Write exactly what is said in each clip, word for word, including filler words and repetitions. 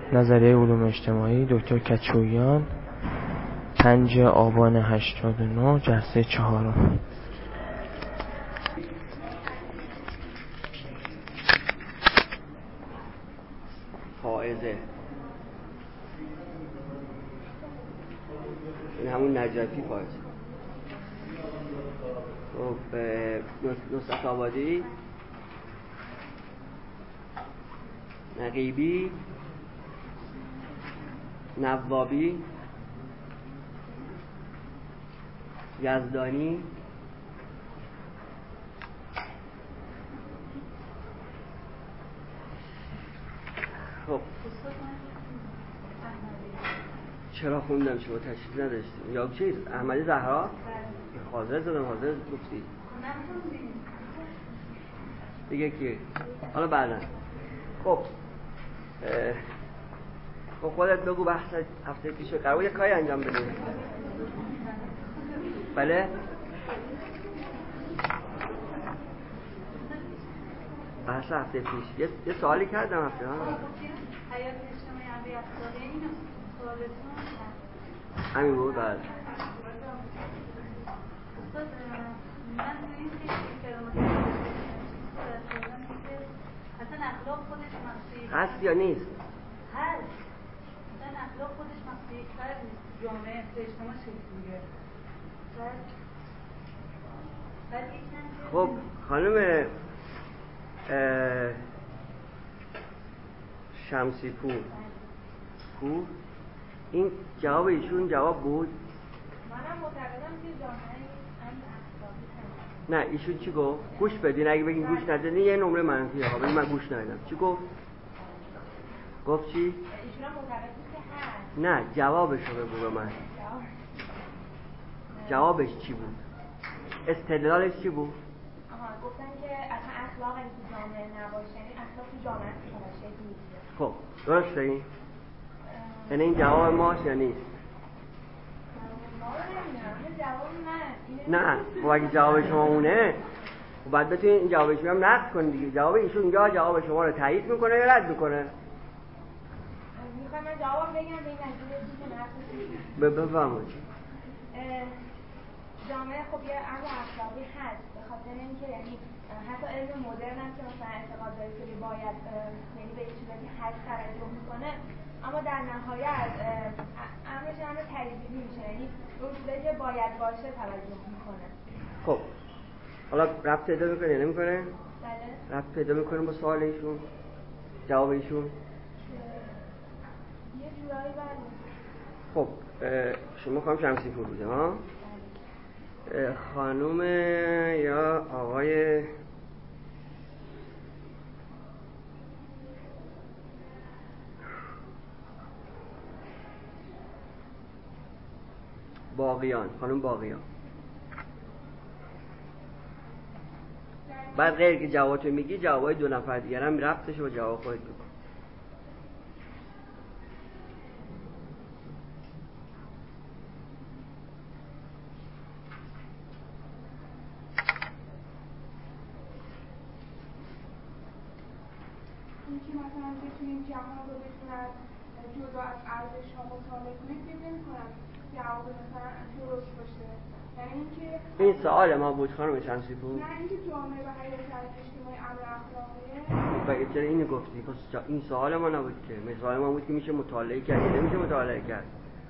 نظریه علوم اجتماعی دکتر کچویان، پنج آبان هشتاد و نه، جلسه چهارم. فائزه این همون نجفی فائزه. خب نصرت آبادی، نقیبی، نوابی، یزدانی، خب چرا خوندم شما تشریف نداشتیم یا چیز احمدی زهرا حاضر زدم حاضر گفتی دیگه کی حالا بعدا. خب خب خودت بگو بحث هفته پیش قرار یه کاری انجام بدیم. بله بحث هفته پیش یه, یه سوالی کردم هفته ها همین بود. بعد هست یا نیست؟ هست. مثلا اخلاق خودش مخصوصی کار نیست. جامعه اجتماع شکل میگیره. خب خانم شمسی پور پور این جواب ایشون جواب بود؟ منم معتقدم که جامعه نه ایشون چی گفت؟ گوش بدین، اگه بگین گوش ندین یه نمره منفیه ها، بگین من گوش ندیدم. چی گفت؟ گفت چی؟ ایشون معتقد بود که هست. نه جوابشو بگو به من. جوابش چی بود؟ استدلالش چی بود؟ آها گفتن که اصلا اخلاق این تو جامعه نباشه، یعنی اخلاق تو جامعه شکل میگیره. خب درسته این؟ یعنی این جواب ماست یا نیست؟ نه خب اگه جواب شما اونه خب بعد بتونید این جواب شما هم نقد کنید دیگه. جواب ایشون اینجا جواب شما رو تایید میکنه یا رد میکنه؟ میخوام من جواب بگم به این نتیجه که نقد بفرمایید. جامعه خب یه امر اخلاقی هست به خاطر اینکه یعنی حتی علم مدرن هم که مثلا اعتقاد داره که باید یعنی به چیزی هست توجه میکنه، اما در نهایت امرش امر تجدیدی میشه، یعنی اون چیزی که باید باشه توجه میکنه. خب حالا ربط پیدا میکنه یا نمیکنه؟ بله ربط پیدا میکنه با سوال ایشون جواب ایشون یه جورایی. بله خب شما خانم شمسی پور بوده ها؟ خانوم یا آقای باقیان، خانوم باقیان. بعد غیر که جوابتو میگی جوابای دو نفر دیگر هم ربطش با جواب خودت بکن. اینکه مثلا بتونیم جهان رو بتونن جدا از ارزش ها مطالعه کنید فکر نمی‌کنم جواب مثلا درست باشه. یعنی اینکه این سوال ما بود خانم شمسی پور. نه اینکه جامعه و حیات اجتماعی امر اخلاقیه. و چرا اینو گفتی؟ پس این سوال ما نبود که. مثال ما بود که میشه مطالعه کرد یا نمیشه مطالعه کرد.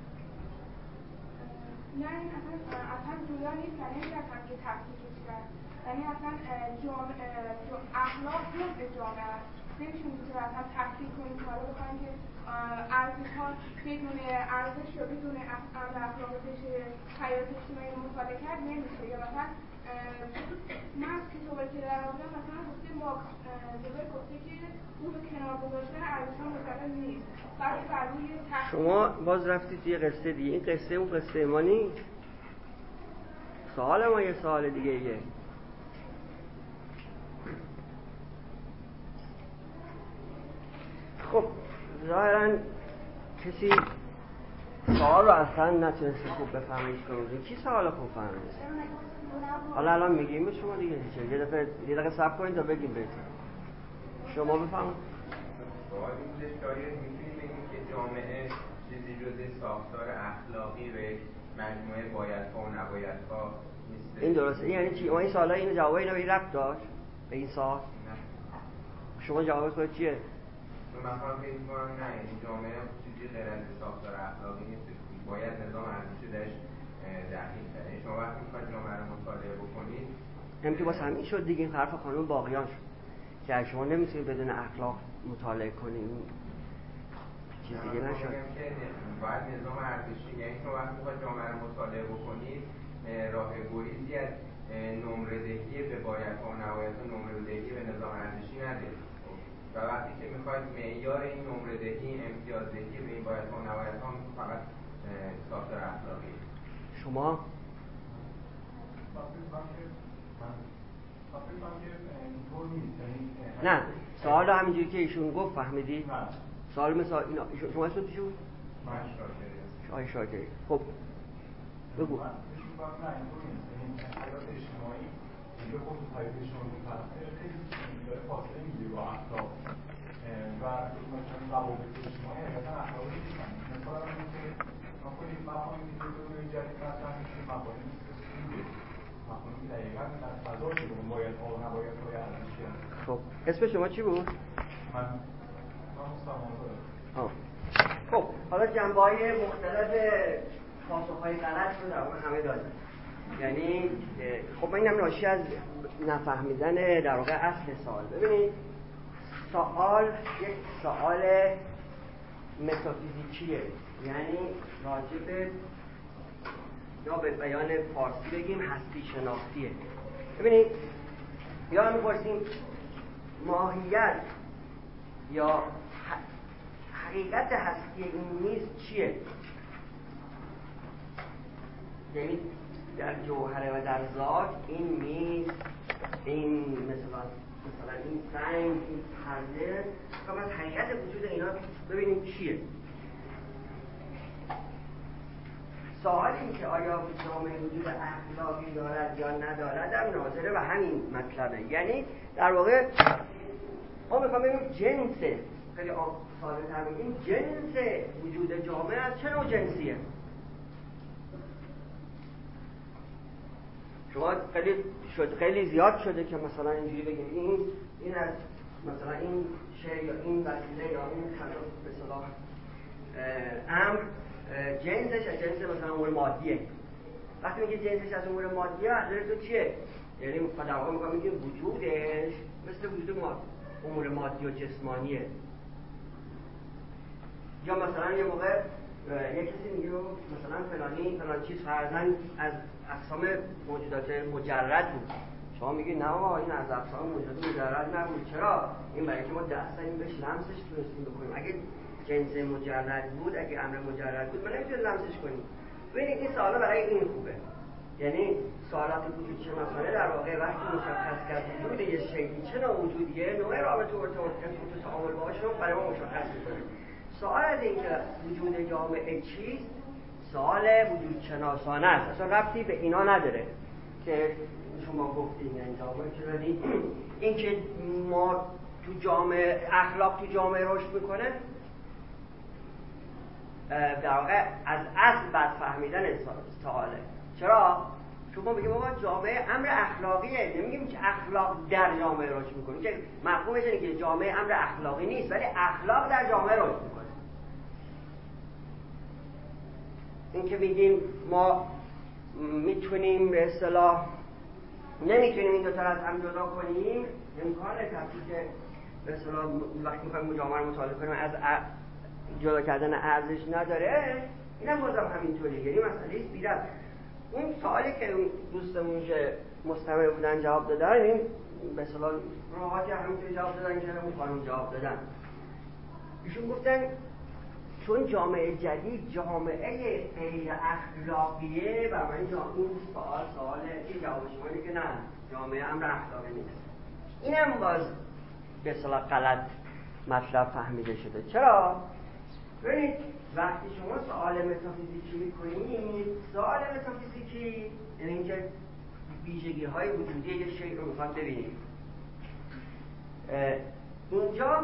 نه این اصلا اصلا جدا نیست، یعنی اصلا که تفکیکش کرد. یعنی اصلا جامعه اخلاق جزء جامعه است. نمیشه میتونه اصلا تفکیک کنیم که حالا بخوایم که ارزش ها بدون ارزش یا بدون امر اخلاقی بشه حیات اجتماعی رو مطالعه کرد نمیشه. یا مثلا من از کتابی که در آوردم مثلا گفته ما جزء گفته که اون به کنار گذاشتن ارزش ها مطالعه نیست. بعد بر روی شما باز رفتید یه قصه دیگه. این قصه اون قصه ما نیست. سوال ما یه سوال دیگه ایه. خب ظاهراً کسی سوال رو اصلا نتونسته خوب بفهمه هیچ کنون. کی سوال خوب فهمه؟ حالا الان میگیم به شما دیگه یه دفعه یه دقیقه صبر کنید تا بگیم بهتون. شما بفهمید. سوال این پرسش دارید میتونید بگید که جامعه چیزی جز ساختار اخلاقی و یک مجموعه بایدها و نبایدها نیست. این درسته. یعنی چی؟ اون این سوالا اینو جواب اینا به ربط داشت به این سوال؟ شما جواب خودت چیه؟ من خواهم فکر می‌کنم نه، این جامعه چیزی غیر از ساختار اخلاقی نیست، باید نظام ارزشی درش دقیق کنه. شما وقتی می‌خواید جامعه رو مطالعه بکنید همین که واسه همین شد دیگه، این حرف خانم باقیان شد که شما نمی‌تونید بدون اخلاق مطالعه کنید، چیز دیگه نشد. باید نظام ارزشی، یعنی شما وقتی می‌خواید جامعه رو مطالعه بکنید راه گریزی از نمره دهی به بایدها و نبایدها نمره دهی به نظام ارزشی ندارید و وقتی که میخواید معیار این نمره دهی امتیاز دهی به این بایدها و نبایدها فقط ساختار اخلاقی. شما نه سوال همینجوری که ایشون گفت فهمیدی؟ سوال مثل اینا شما اسمت چی بود؟ من شاکری شای شاکری. خب بگو. من فکر می‌کنم نه اینطوری نیست. این حیات اجتماعی دیگه خب حیات اجتماعی متأثر خیلی داره فاصله میگیره با اخلاق و مثلا روابط اجتماعی حقیقتا اخلاقی نیستن. مثلا اینه که ما خیلی مفاهیمی که دنیای جدید مطرح میشه مفاهیمی مثل سوده، مفاهیمی دقیقاً در فضای رو بایدها و نبایدهای ارزشی هست. خب اسم شما چی بود؟ من من مستمان‌ها. خب حالا جنبه‌های مختلف پاسخ‌های غلط رو در واقع همه دادیم. یعنی خب این هم ناشی از نفهمیدن در واقع اصل سوال. ببینید سوال یک سوال متافیزیکیه، یعنی راجع به یا به بیان فارسی بگیم هستی شناختیه. ببینید یا می‌پرسیم ماهیت یا حقیقت هستی این میز چیه؟ یعنی در جوهره و در ذات این میز، این مثلا مثلا این سنگ، این پرده، فقط از حقیقت وجود اینا ببینیم چیه. سوال این که آیا جامعه وجود اخلاقی دارد یا ندارد در ناظره و همین مطلبه. یعنی در واقع ما میخوام ببینیم جنس، خیلی ساده تر بگیم جنس وجود جامعه از چه نوع جنسیه. شما خیلی شد خیلی زیاد شده که مثلا اینجوری بگیم این این از مثلا این شی یا این وسیله یا این خلاف به اصطلاح امر جنسش از جنس مثلا امور مادیه. وقتی میگه جنسش از امور مادیه منظور تو چیه؟ یعنی در واقع میگم میگیم وجودش مثل وجود ما امور مادی و جسمانیه. یا مثلا یه موقع یک کسی میگه مثلا فلانی فلان چیز فرضاً از اقسام موجودات مجرد بود، شما میگی نه آقا این از اقسام موجودات مجرد نبود. چرا؟ این برای که ما دست داریم بهش لمسش تونستیم بکنیم. اگه جنس مجرد بود، اگه امر مجرد بود، ما نمیتونیم لمسش کنیم. ببینید این سوالا برای این خوبه، یعنی سوالات وجود شناسانه در واقع وقتی مشخص کرد وجود یه شیئی چه نوع وجودیه، نوع رابطه و ارتباط که تعامل باهاش رو برای ما مشخص می‌کنه. سوال از این که وجود جامعه چیست سوال وجود شناسانه است، اصلا ربطی به اینا نداره که شما گفتین. یعنی جامعه چرایی این که ما تو جامعه اخلاق تو جامعه رشد میکنه در واقع از اصل بد فهمیدن سواله. چرا؟ چون ما بگیم آقا جامعه امر اخلاقیه، نمیگیم که اخلاق در جامعه رشد میکنه، که مفهومش اینه که جامعه امر اخلاقی نیست ولی اخلاق در جامعه رشد میکنه. این که میگیم ما میتونیم به اصطلاح نمیتونیم این دو تا از هم جدا کنیم، امکان کافی که به اصطلاح وقتی میخوایم جامعه رو مطالعه کنیم از جدا کردن ارزش نداره، اینم بازم همینطوری. یعنی مسئله است بیرد. اون سوالی که اون دوستمون که مستمع بودن جواب دادن، این به اصطلاح راحتی همینطوری جواب دادن که اون خانم جواب دادن. ایشون گفتن چون جامعه جدید جامعه غیر اخلاقیه و من جامعه این سوال سوال این جواب شما اینه که نه جامعه امر اخلاقی نیست. اینم باز به اصطلاح غلط مطلب فهمیده شده. چرا؟ ببینید وقتی شما سوال متافیزیکی میکنید، سوال متافیزیکی یعنی اینکه ویژگی های وجودی یک شیء رو میخواد ببینید. اینجا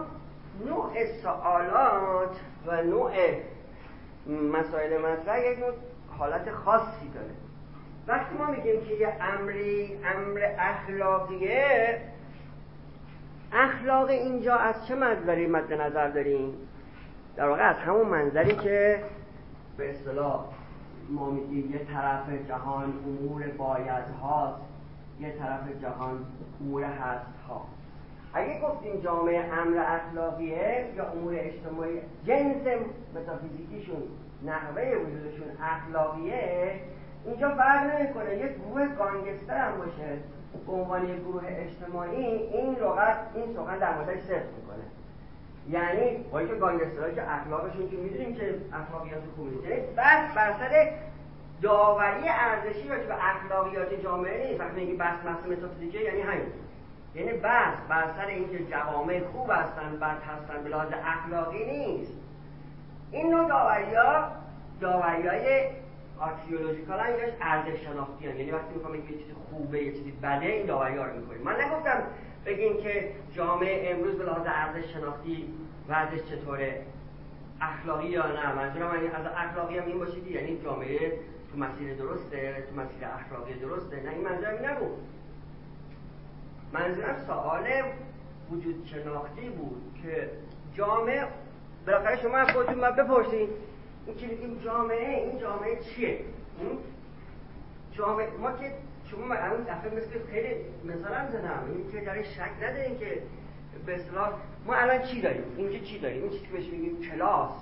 نوع سوالات و نوع مسائل مطرح یک نوع حالت خاصی داره. وقتی ما میگیم که یه امری امر اخلاقیه، اخلاق اینجا از چه منظری مد نظر داریم؟ در واقع از همون منظری که به اصطلاح ما میگیم یه طرف جهان امور بایدهاست، یه طرف جهان امور هستها. اگه گفتیم جامعه امر اخلاقیه یا امور اجتماعی جنس متافیزیکیشون نحوه وجودشون اخلاقیه، اینجا فرق نمیکنه یک گروه گانگستر هم باشه به عنوان یک گروه اجتماعی، این لغت این سخن در موردش صدق میکنه. یعنی با اینکه گانگسترها که اخلاقشون که میدونیم که اخلاقیات خوبی نیست، یعنی بس بر سر داوری ارزشی راجع به اخلاقیات جامعه نیست. وقتی میگی بحث بحث متافیزیکی یعنی همین، یعنی بحث بر سر اینکه جوامع خوب هستن بد هستن به لحاظ اخلاقی نیست. این نوع داوری‌ها داوری‌های آکسیولوژیکال هم یاش ارزش شناختی هم. یعنی وقتی میخوام بگم یه چیزی خوبه یه چیزی بده، این داوری‌ها رو میکنیم. من نگفتم بگیم که جامعه امروز به لحاظ ارزش شناختی وضعش چطوره، اخلاقی یا نه. منظورم از اخلاقی هم این باشه که یعنی جامعه تو مسیر درسته، تو مسیر اخلاقی درسته، نه این منظورم این نبود. منظورم سوال وجود شناختی بود که جامعه بالاخره شما از خودتون باید بپرسید این که این جامعه این جامعه چیه؟ جامعه ما که شما اون دفعه مثل خیلی مثلا زدم این که در شک نداریم که به اصطلاح ما الان چی داریم؟ اینجا چی داریم؟ این چیزی که بهش میگیم کلاس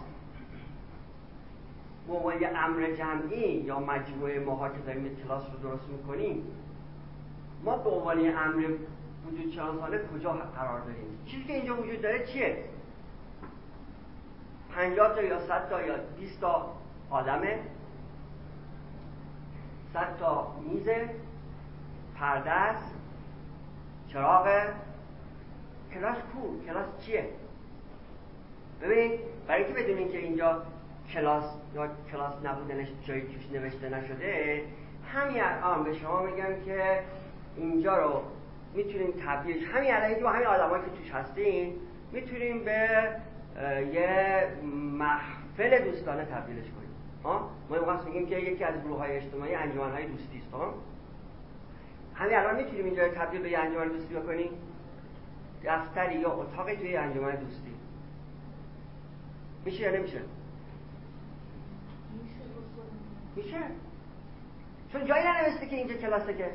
به عنوان یه امر جمعی یا مجموعه ماها که داریم کلاس رو درست میکنیم، ما به عنوان یه امر وجود شناسانه کجا قرار داریم؟ چیزی که اینجا وجود داره چیه؟ پنجاه تا یا صد تا یا بیست تا آدمه، صد تا میزه، پرده است، چراغ، کلاس کو؟ کلاس چیه؟ ببینید برای اینکه بدونین که اینجا کلاس یا کلاس نبودنش جایی توش نوشته نشده، همین الان به شما میگم که اینجا رو میتونیم تبدیلش همین الان با همین آدمایی که توش هستین میتونیم به یه محفل دوستانه تبدیلش کنیم. ها ما واقعا میگیم که یکی از گروه‌های اجتماعی انجمن‌های دوستی است. ها همین الان میتونیم اینجا رو تبدیل به یه انجمن دوستی بکنیم، دفتری یا اتاقی توی انجمن دوستی. میشه یا نمیشه؟ میشه، چون جایی ننوشته که اینجا کلاسه، که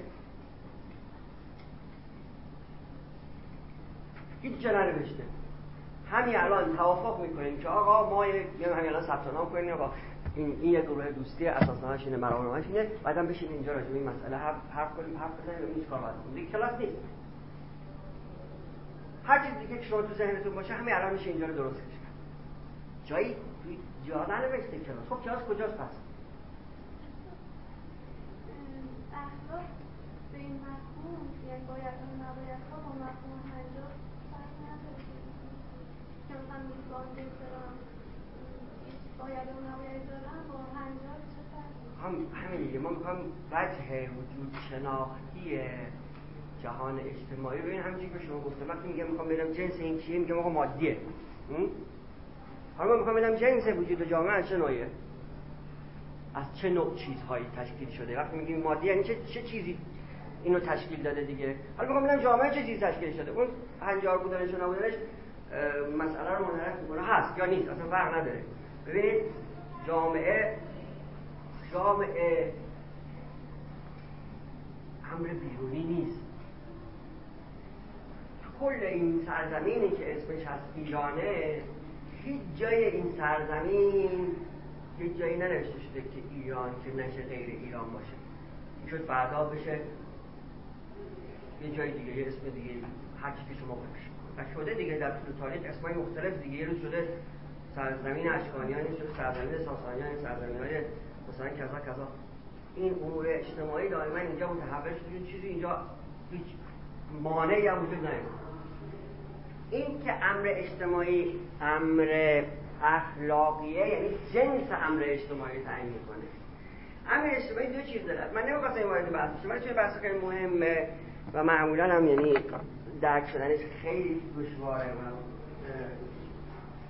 هیچ جا ننوشته. همین الان توافق میکنیم که آقا ما یه همین الان ثبت نام کنیم آقا این این یک گروه دوستی اساسنامه‌اش اینه، مرامش اینه، بعدم بشین اینجا راجع به این مسئله حرف حرف کنیم، حرف بزنیم، این چیکار باید کنیم. دیگه کلاس نیست. هر چیز دیگه که شما تو ذهنتون باشه همین الان میشه اینجا رو درست کنید. جایی جا ننوشته کلاس. خب کلاس کجاست پس؟ اخلاق به این مفهوم یعنی باید و نباید ها با مفهوم پنجاه فرق نداره که مثلا میگوان بسرم باید و نباید دارم با پنجاه چه فرق؟ هم همین دیگه ما میخوام وجه وجود شناختی جهان اجتماعی رو، این همینجوری که شما گفتم وقتی میگم میخوام ببینم جنس این چیه میگم آقا مادیه. حالا من میخوام ببینم جنس وجود جامعه از چه نوعیه، از چه نوع چیزهایی تشکیل شده. وقتی میگیم مادی یعنی چه چه چیزی اینو تشکیل داده دیگه. حالا میخوام ببینم جامعه چه چیزی تشکیل شده. اون هنجار بودنش و نبودنش مسئله رو منحرف میکنه، هست یا نیست اصلا فرق نداره. ببینید جامعه جامعه امر بیرونی نیست. کل این سرزمینی که اسمش هست ایرانه، هیچ جای این سرزمین هیچ جایی ننوشته شده که ایران که نشه غیر ایران باشه. این شد بعدا بشه یه جای دیگه یه اسم دیگه هر چی که شما بکشید و شده دیگه در طول تاریخ اسمای مختلف دیگه. یه روز شده سرزمین اشکانیان، یه شده سرزمین ساسانیان، سرزمین‌های مثلا کذا کذا. این امور اجتماعی دائما اینجا متحول شده، چیزی اینجا هیچ مانعی هم وجود نداره. این که امر اجتماعی امر اخلاقیه یعنی جنس امر اجتماعی تعیین میکنه. امر اجتماعی دو چیز داره. من نمی‌خواستم این وارد بحث بشم ولی چون بحث خیلی مهمه و معمولا هم یعنی درک شدنش خیلی دشواره و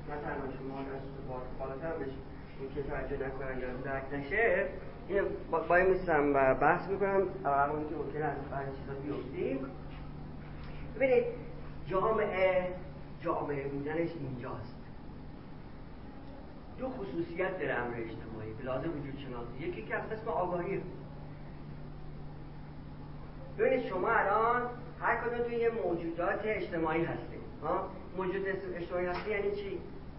نه تنها شما از بالاتر بشه این که توجه نکنن یا درک نشه، اینو باید میستم و بحث میکنم اون که ممکنه از بعضی چیزا بیفتیم. ببینید جامعه جامعه بودنش اینجاست. دو خصوصیت داره امر اجتماعی به لازم وجود شناسی. یکی که از قسم آگاهیه. ببینید شما الان هر کدوم توی یه موجودات اجتماعی هستید. ها موجود اجتماعی هستی یعنی چی؟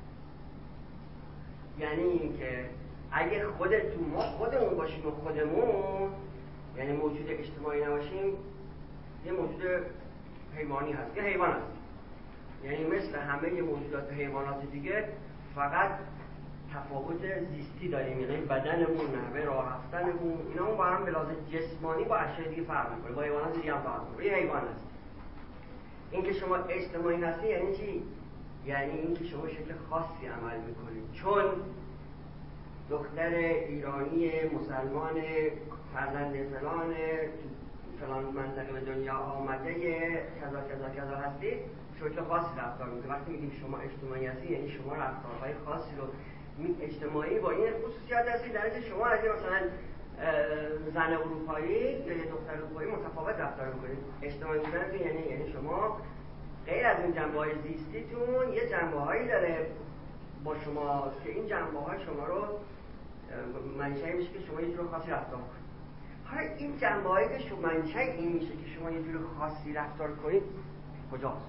یعنی اینکه اگه خودتون ما خودمون باشیم و خودمون یعنی موجود اجتماعی نباشیم یه موجود حیوانی هست، یه حیوان هست. یعنی مثل همه موجودات حیوانات دیگه فقط تفاوت زیستی داریم، یعنی بدنمون، نحوه راه رفتنمون، اینا اون با هم به لحاظ جسمانی با اشیاء دیگه فرق می‌کنه، با حیوانات دیگه هم فرق می‌کنه. یه حیوان هست. اینکه شما اجتماعی هستی یعنی چی؟ یعنی اینکه شما شکل خاصی عمل می‌کنید. چون دختر ایرانی مسلمان فرزند فلان فلان منطقه به دنیا آمده کذا کذا کذا هستید، شکل خاصی رفتار می‌کنید. وقتی میگیم شما اجتماعی هستی یعنی شما رفتارهای خاصی رو اجتماعی با این خصوصیت هستی در اینکه شما از مثلا زن اروپایی یا یه دختر اروپایی متفاوت رفتار میکنید. اجتماعی بودن یعنی یعنی شما غیر از این جنبه‌های زیستیتون یه جنبه‌هایی داره با شما که این جنبه‌ها شما رو منشأ میشه که شما یه جور خاصی رفتار کنید. حالا این جنبه‌هایی که شما منشأ این میشه که شما یه جور خاصی رفتار کنید کجاست؟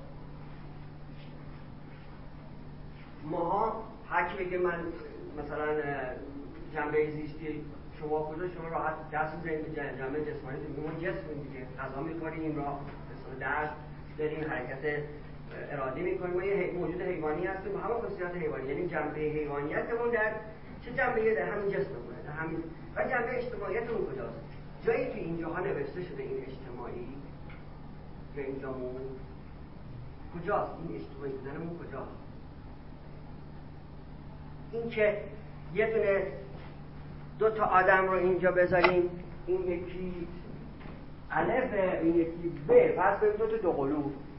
ماها هر کی بگه من مثلا جنبه زیستی شما کجا شما راحت دست می‌زنید جنبه جسمانی تو میمون جسم دیگه غذا می‌خوریم راه مثلا درس داریم حرکت ارادی می‌کنیم ما یه موجود حیوانی هستیم همون خصوصیات حیوانی یعنی جنبه حیوانیتمون در چه جنبه‌ای در همین جسممونه در همین و جنبه اجتماعیتمون کجاست جایی تو این جاها نوشته شده این اجتماعی که اینجامون کجاست این اجتماعی بودنمون کجاست این که یه دونه دو تا آدم رو اینجا بذاریم این یکی الف این یکی ب فرض کنیم دو تا دوقلو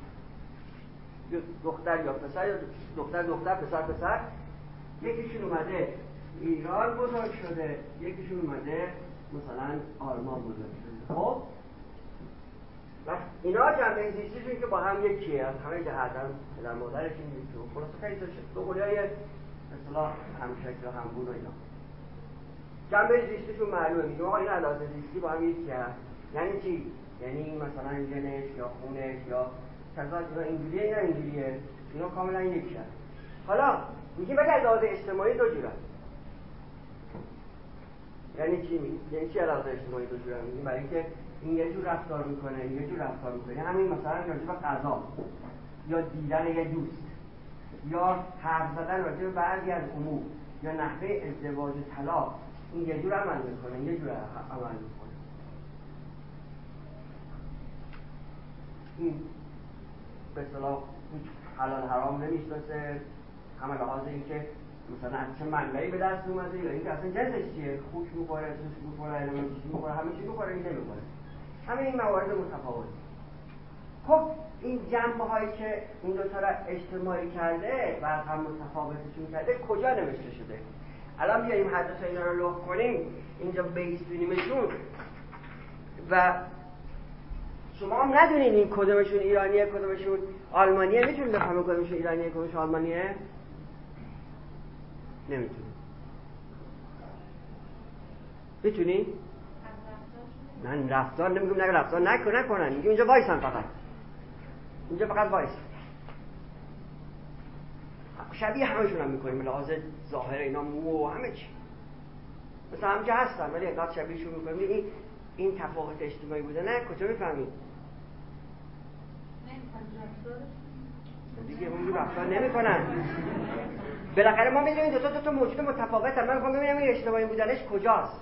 دختر یا پسر یا دختر دختر پسر پسر یکیشون اومده ایران بزرگ شده یکیشون اومده مثلا آلمان بزرگ شده خب و اینا جنبه زیستیشون که با هم یکیه از همه جهت هم پدر مادرشون یکیه خلاصه خیلی تا دوقلوهای مثلا همشکل و همگون و اینا جنبه زیستیشون معلومه میگه آقا این علاوه زیستی با هم یکی هست یعنی چی؟ یعنی مثلا ژنش یا خونش یا کذا اینا اینجوریه اینا اینجوریه اینا کاملا یکی هست حالا میگیم ولی علاوه اجتماعی دو جوره یعنی چی میگیم؟ یعنی چی علاوه اجتماعی دو جوره میگیم؟ برای اینکه این یه جور رفتار میکنه این یه جور رفتار میکنه همین مثلا راجع به غذا یا دیدن یه دوست یا حرف زدن راجع به بعضی از امور یا نحوه ازدواج و طلاق این یه جور عمل میکنه یه جور عمل میکنه این به اصطلاح حلال حرام نمیشناسه همه لحاظ این که مثلا از چه منبعی به دست اومده یا اینکه اصلا جنسش چیه خوک میخوره سوس میخوره علمان چیزی میخوره همه چی میخوره این نمیخوره همه این موارد متفاوت خب این جنبه هایی که این دو تا را اجتماعی کرده و هم متفاوتشون کرده کجا نوشته شده الان بیاییم هر دو تا اینا رو لغو کنیم اینجا بیستونیمشون و شما هم ندونین این کدومشون ایرانیه کدومشون آلمانیه میتونید بفهمید کدومشون ایرانیه کدومشون آلمانیه نمیتونید میتونی؟ من رفتار نمیگم نگه رفتار نکن نکنن میگم اینجا وایسن فقط اینجا فقط وایسن شبیه همشون هم میکنیم لحاظ ظاهر اینا مو و همه چی مثلا همجا هستن ولی اینقدر شبیهشون میکنیم این این تفاوت اجتماعی بوده نه کجا میفهمید دیگه اون رفتار نمیکنن بالاخره ما میدونیم دو تا دو تا موجود متفاوت هم من میخوام ببینم این اجتماعی بودنش کجاست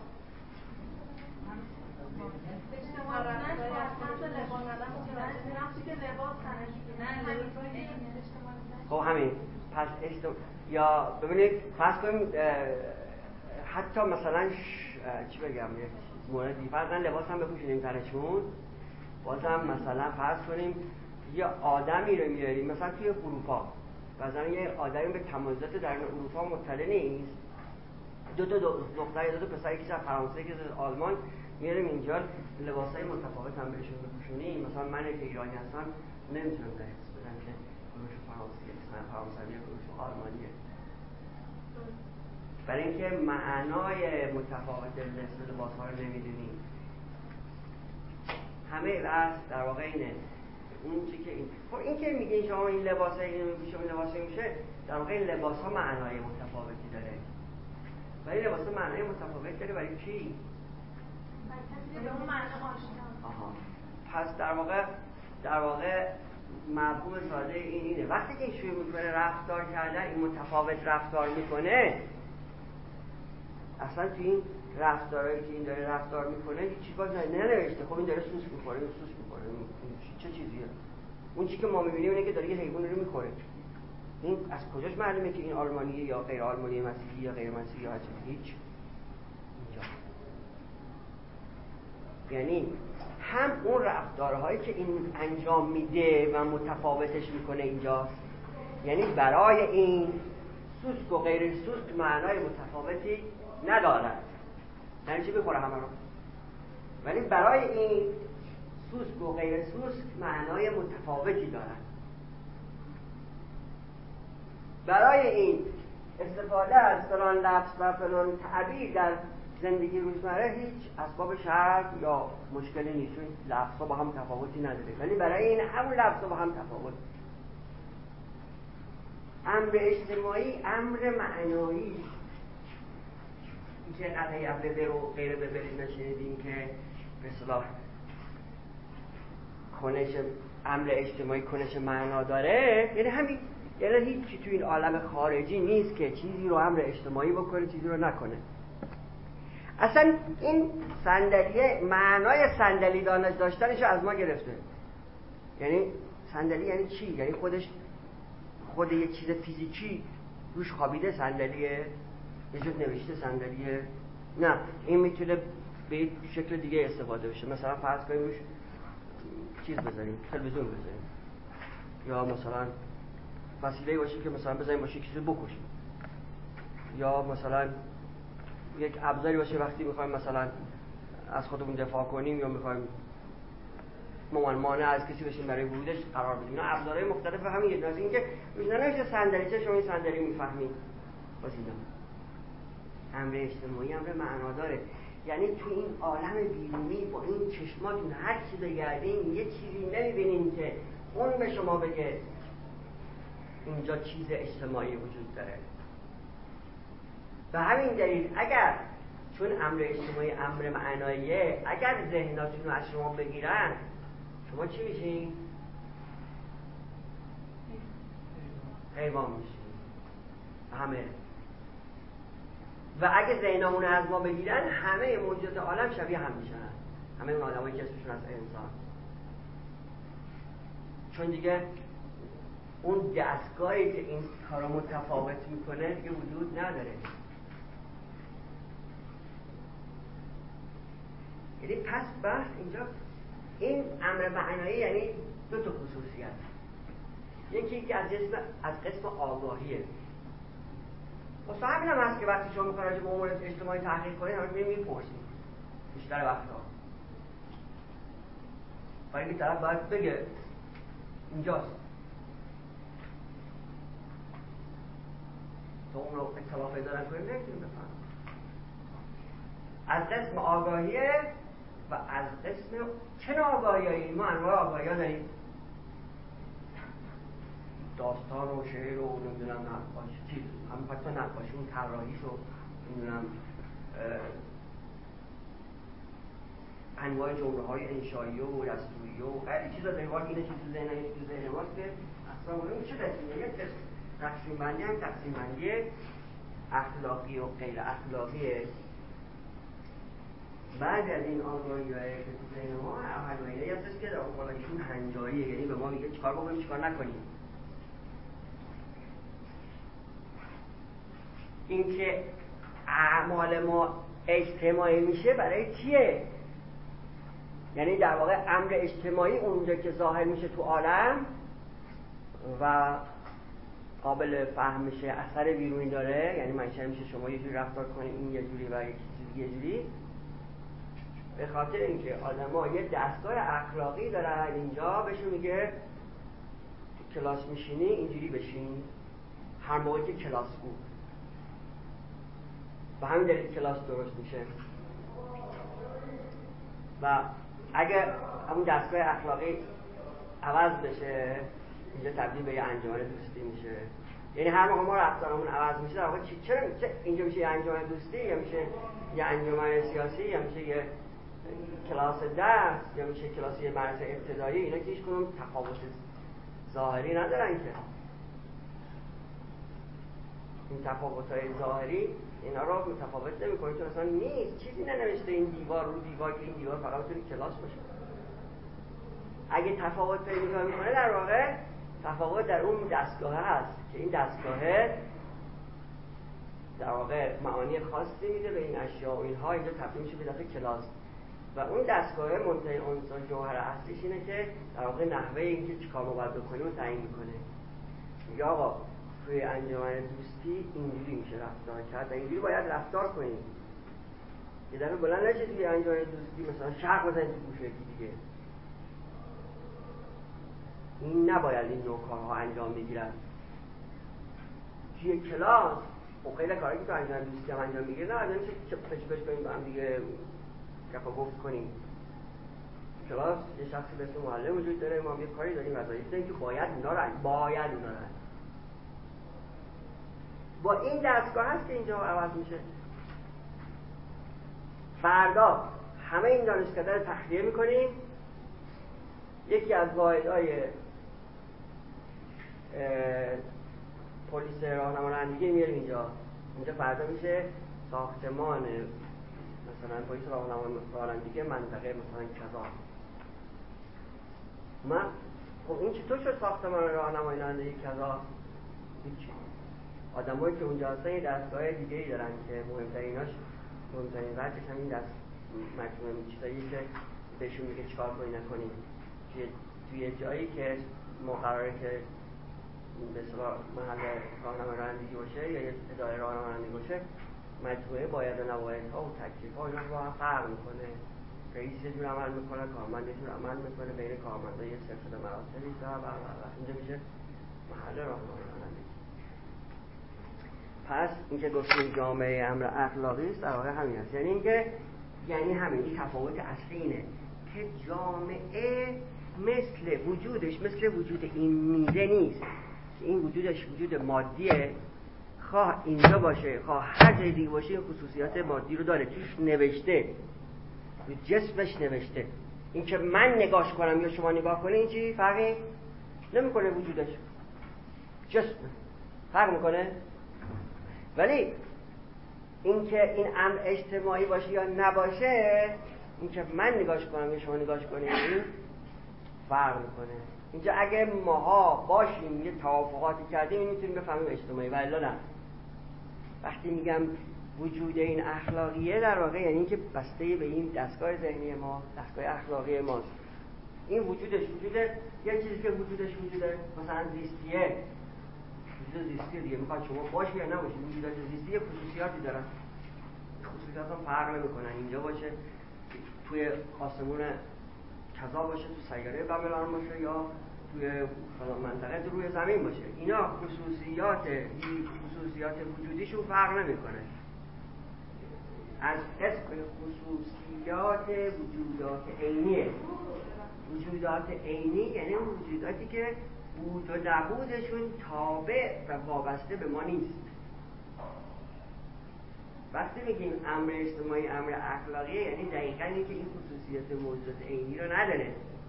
خب همین پس اجتماع یا ببینید فرض کنیم حتی مثلا ش... چی بگم یک موردی فرضاً لباس هم بپوشونیم ترشون بازم مثلا فرض کنیم یه آدمی رو میاریم مثلا توی اروپا مثلا یه آدمی به تمایزات در اروپا مطلع نیست، دو تا دختر یا دو تا پسر، یکی از فرانسه یکی از آلمان، میاریم اینجا لباسای متفاوت هم بهشون بپوشونیم. مثلا من که ایرانی هستم نمیتونم تحس بدم که گروش فرانسه مثلا فرانسوی یا گروش آلمانیه، برای اینکه معنای متفاوت نسل لباس‌ها رو نمیدونیم. همه بحث در واقع اینه، اون چی که این خب این که میگین شما این لباسه این میشه اون لباسه میشه، در واقع این لباس‌ها معنای متفاوتی داره، ولی لباس‌ها معنای متفاوت داره برای کی؟ به اون معنی آشنا. آها. پس در واقع در واقع مفهوم ساده این اینه، وقتی که شروع میکنه رفتار کردن، این متفاوت رفتار میکنه، اصلا تو این رفتارهایی که این داره رفتار میکنه هیچ چیز باز ننوشته. خب این داره سوس میخوره، این سوس میخوره، چه چیزیه؟ اون چیزی که ما میبینیم اینه که داره یه حیوان رو میخوره. این از کجاش معلومه که این آلمانیه یا غیر آلمانی، مسیحی یا غیر مسیحی یا هیچ؟ اینجا یعنی هم اون رفتارهایی که این انجام میده و متفاوتش میکنه اینجاست، یعنی برای این سوسک و غیر سوسک معنای متفاوتی ندارد، یعنی چی بخوره همه رو، ولی برای این سوسک و غیر سوسک معنای متفاوتی دارد. برای این استفاده از فلان لفظ و فلان تعبیر در زندگی روزمره هیچ اسباب شرط یا مشکلی نیست، چون لفظا با هم تفاوتی نداره، ولی برای این همون لفظا با هم تفاوت. امر اجتماعی امر معنایی که قطعی امر به رو غیر به برید نشنیدیم که به اصطلاح کنش امر اجتماعی کنش معنا داره، یعنی همین، یعنی هیچی تو این عالم خارجی نیست که چیزی رو امر اجتماعی بکنه چیزی رو نکنه. اصلا این صندلیه معنای صندلی دانش داشتنش از ما گرفته. یعنی صندلی یعنی چی؟ یعنی خودش خود یک چیز فیزیکی روش خوابیده صندلیه؟ یه جور نوشته صندلیه؟ نه، این میتونه به شکل دیگه استفاده بشه. مثلا فرض کنیم روش چیز بذاریم، تلویزیون بذاریم، یا مثلا وسیله باشه که مثلا بذاریم باشه چیزی بکشیم، یا مثلا یک ابزاری باشه وقتی میخوایم مثلا از خودمون دفاع کنیم یا میخوایم ممان مانع از کسی بشیم برای ورودش قرار بدیم. اینا ابزارهای مختلف همین یه دونه. اینکه میگن نمیشه صندلی، چه شما این صندلی میفهمید باز اینا امر اجتماعی امر معنا داره. یعنی تو این عالم بیرونی با این چشماتون هر چی بگردین یه چیزی نمیبینین که اون به شما بگه اینجا چیز اجتماعی وجود داره. به همین دلیل اگر چون امر اجتماعی امر معناییه، اگر ذهناتون رو از شما بگیرن شما چی میشین؟ حیوان میشین همه. و اگه ذهنمون از ما بگیرن همه موجودات عالم شبیه هم میشن، همه اون آدمایی که اسمشون از انسان، چون دیگه اون دستگاهی که این کارو متفاوت میکنه دیگه وجود نداره. یعنی پس بحث اینجا این امر معنایی یعنی دو تا خصوصیت. یکی که از جسم از قسم آگاهیه. واسه همین هم هست که وقتی شما میخواید به امور اجتماعی تحقیق کنید همه میریم میپرسید بیشتر وقتا، برای اینکه طرف باید بگه اینجاست تو اون رو اطلاع پیدا نکنید نمیتونید بفهمید. از قسم آگاهیه و از قسم چه نوع آگاهی؟ ما انواع آگاهی ها داریم، داستان و شعر و نمیدونم نقاشی چیز هم حتی نقاشی اون طراحیش و نمیدونم انواع جمله های انشایی و دستوری و خیلی چیزا داریم. اینه چیز تو ذهن اینه تو ذهن ماست که اصلا اون چه قسمیه؟ یک قسم تقسیم بندی هم تقسیم بندی اخلاقی و غیر اخلاقیه. بعد از این آگاهی‌های که تو ذهن ما اولویه‌ای هستش که در واقع ایشون هنجاریه، یعنی به ما میگه چیکار بکنیم چیکار نکنیم. این که اعمال ما اجتماعی میشه برای چیه؟ یعنی در واقع امر اجتماعی اونجا که ظاهر میشه تو عالم و قابل فهم میشه، اثر بیرونی داره، یعنی منشأ میشه شما یه جوری رفتار کنید این یه جوری و یک چیز یه جوری، به خاطر اینکه آدم‌ها یه دستگاه اخلاقی دارن اینجا بهشون میگه تو کلاس میشینی اینجوری بشین هر موقعی که کلاس بود، و همین دلیل کلاس درست میشه. و اگه همون دستگاه اخلاقی عوض بشه اینجا تبدیل به یه انجمن دوستی میشه. یعنی هر موقع ما رفتارمون عوض میشه در واقع چرا اینجا میشه یه انجمن دوستی، یا میشه یه انجمن سیاسی، یا میشه یه کلاس درس، یا میشه کلاس یه مدرسه ابتدایی. اینا که هیچ کدوم تفاوت ظاهری ندارن که. این تفاوت‌های ظاهری اینا رو متفاوت نمی‌کنه، چون اصلا نیست، چیزی ننوشته این دیوار رو دیوار که این دیوار فقط بتونه کلاس باشه. اگه تفاوت پیدا می‌کنه در واقع تفاوت در اون دستگاه هست که این دستگاهه در واقع معانی خاصی میده به این اشیاء و اینها، اینجا تبدیل میشه به دفعه کلاس. و اون دستگاه منتهی عنصر جوهر اصلیش اینه که در واقع نحوه اینکه چیکار ما باید بکنیم رو تعیین میکنه. میگه آقا توی انجمن دوستی اینجوری میشه رفتار کرد و اینجوری باید رفتار کنیم. یه دفعه بلند نشه توی انجمن دوستی مثلا شرق بزنید تو گوشه یکی دیگه. این نباید این نوع کارها انجام بگیرد. توی کلاس خب خیلی کاری که تو انجمن دوستی هم انجام میگیره، نه نمیشه چه پچ پچ کنیم با هم دیگه گپ و گفت کنیم. کلاس یه شخصی به اسم معلم وجود داره، ما هم یه کاری داریم وظایف داریم که باید اونا رو باید اونا رو با این دستگاه هست که اینجا عوض میشه. فردا همه این دانشکده رو تخلیه میکنیم، یکی از واحدهای پلیس راهنمایی میاریم اینجا. اینجا فردا میشه ساختمان مثلا پلیس رانندگی منطقه مثلا کذا. من خب این چطور شد ساختمان راهنمایی رانندگی کذا؟ هیچ. آدمایی که اونجا هستن یه دستگاه دیگه‌ای دارن که مهمتریناش مهمترین وجهش همین دست مجموعه چیزایی که بهشون میگه چیکار کنی نکنی. توی توی جایی که ما قراره که به اصطلاح محل راهنمایی رانندگی باشه یا یه اداره راهنمایی رانندگی باشه، مجموعه باید و نبایدها و تکلیف‌ها اینا با هم فرق میکنه. رئیس یه جور عمل میکنه، کارمند یه جور عمل میکنه، بین کارمندا یه سلسله مراتبی داره و اینجا میشه محل راهنمایی رانندگی. پس اینکه گفتیم جامعه امر اخلاقی است در واقع همین است. یعنی اینکه یعنی همین این تفاوت اصلی اینه که جامعه مثل وجودش مثل وجود این میزه نیست که این وجودش وجود مادیه، خواه اینجا باشه خواه هر جای دیگه باشه این خصوصیات مادی رو داره، توش نوشته رو جسمش نوشته. این که من نگاش کنم یا شما نگاه کنه این چی فرقی نمیکنه، وجودش جسم فرق میکنه. ولی این که این امر اجتماعی باشه یا نباشه، این که من نگاش کنم یا شما نگاش کنیم این فرق میکنه. اینجا اگه ماها باشیم یه توافقاتی کردیم این میتونیم بفهمیم اجتماعی، ولی نه. وقتی میگم وجود این اخلاقیه در واقع یعنی این که بسته به این دستگاه ذهنی ما، دستگاه اخلاقی ماست. این وجودش وجوده، یه چیزی که وجودش وجوده مثلا زیستیه، وجود زیستی دیگه میخواد شما باشی یا نباشی، وجودات زیستی یه خصوصیاتی دارن، خصوصیات هم فرق نمیکنن، اینجا باشه توی آسمون کذا باشه، تو سیاره بابلان باشه یا توی فلان منطقه روی زمین باشه، اینا خصوصیات خصوصیات وجودیشون فرق نمیکنه. از اسم خصوصیات وجودات عینیه. وجودات عینی یعنی اون وجوداتی که بود و نبودشون تابع و وابسته به ما نیست. وقتی میگیم امر اجتماعی امر اخلاقی یعنی دقیقاً اینکه این خصوصیات موجودات عینی رو نداره،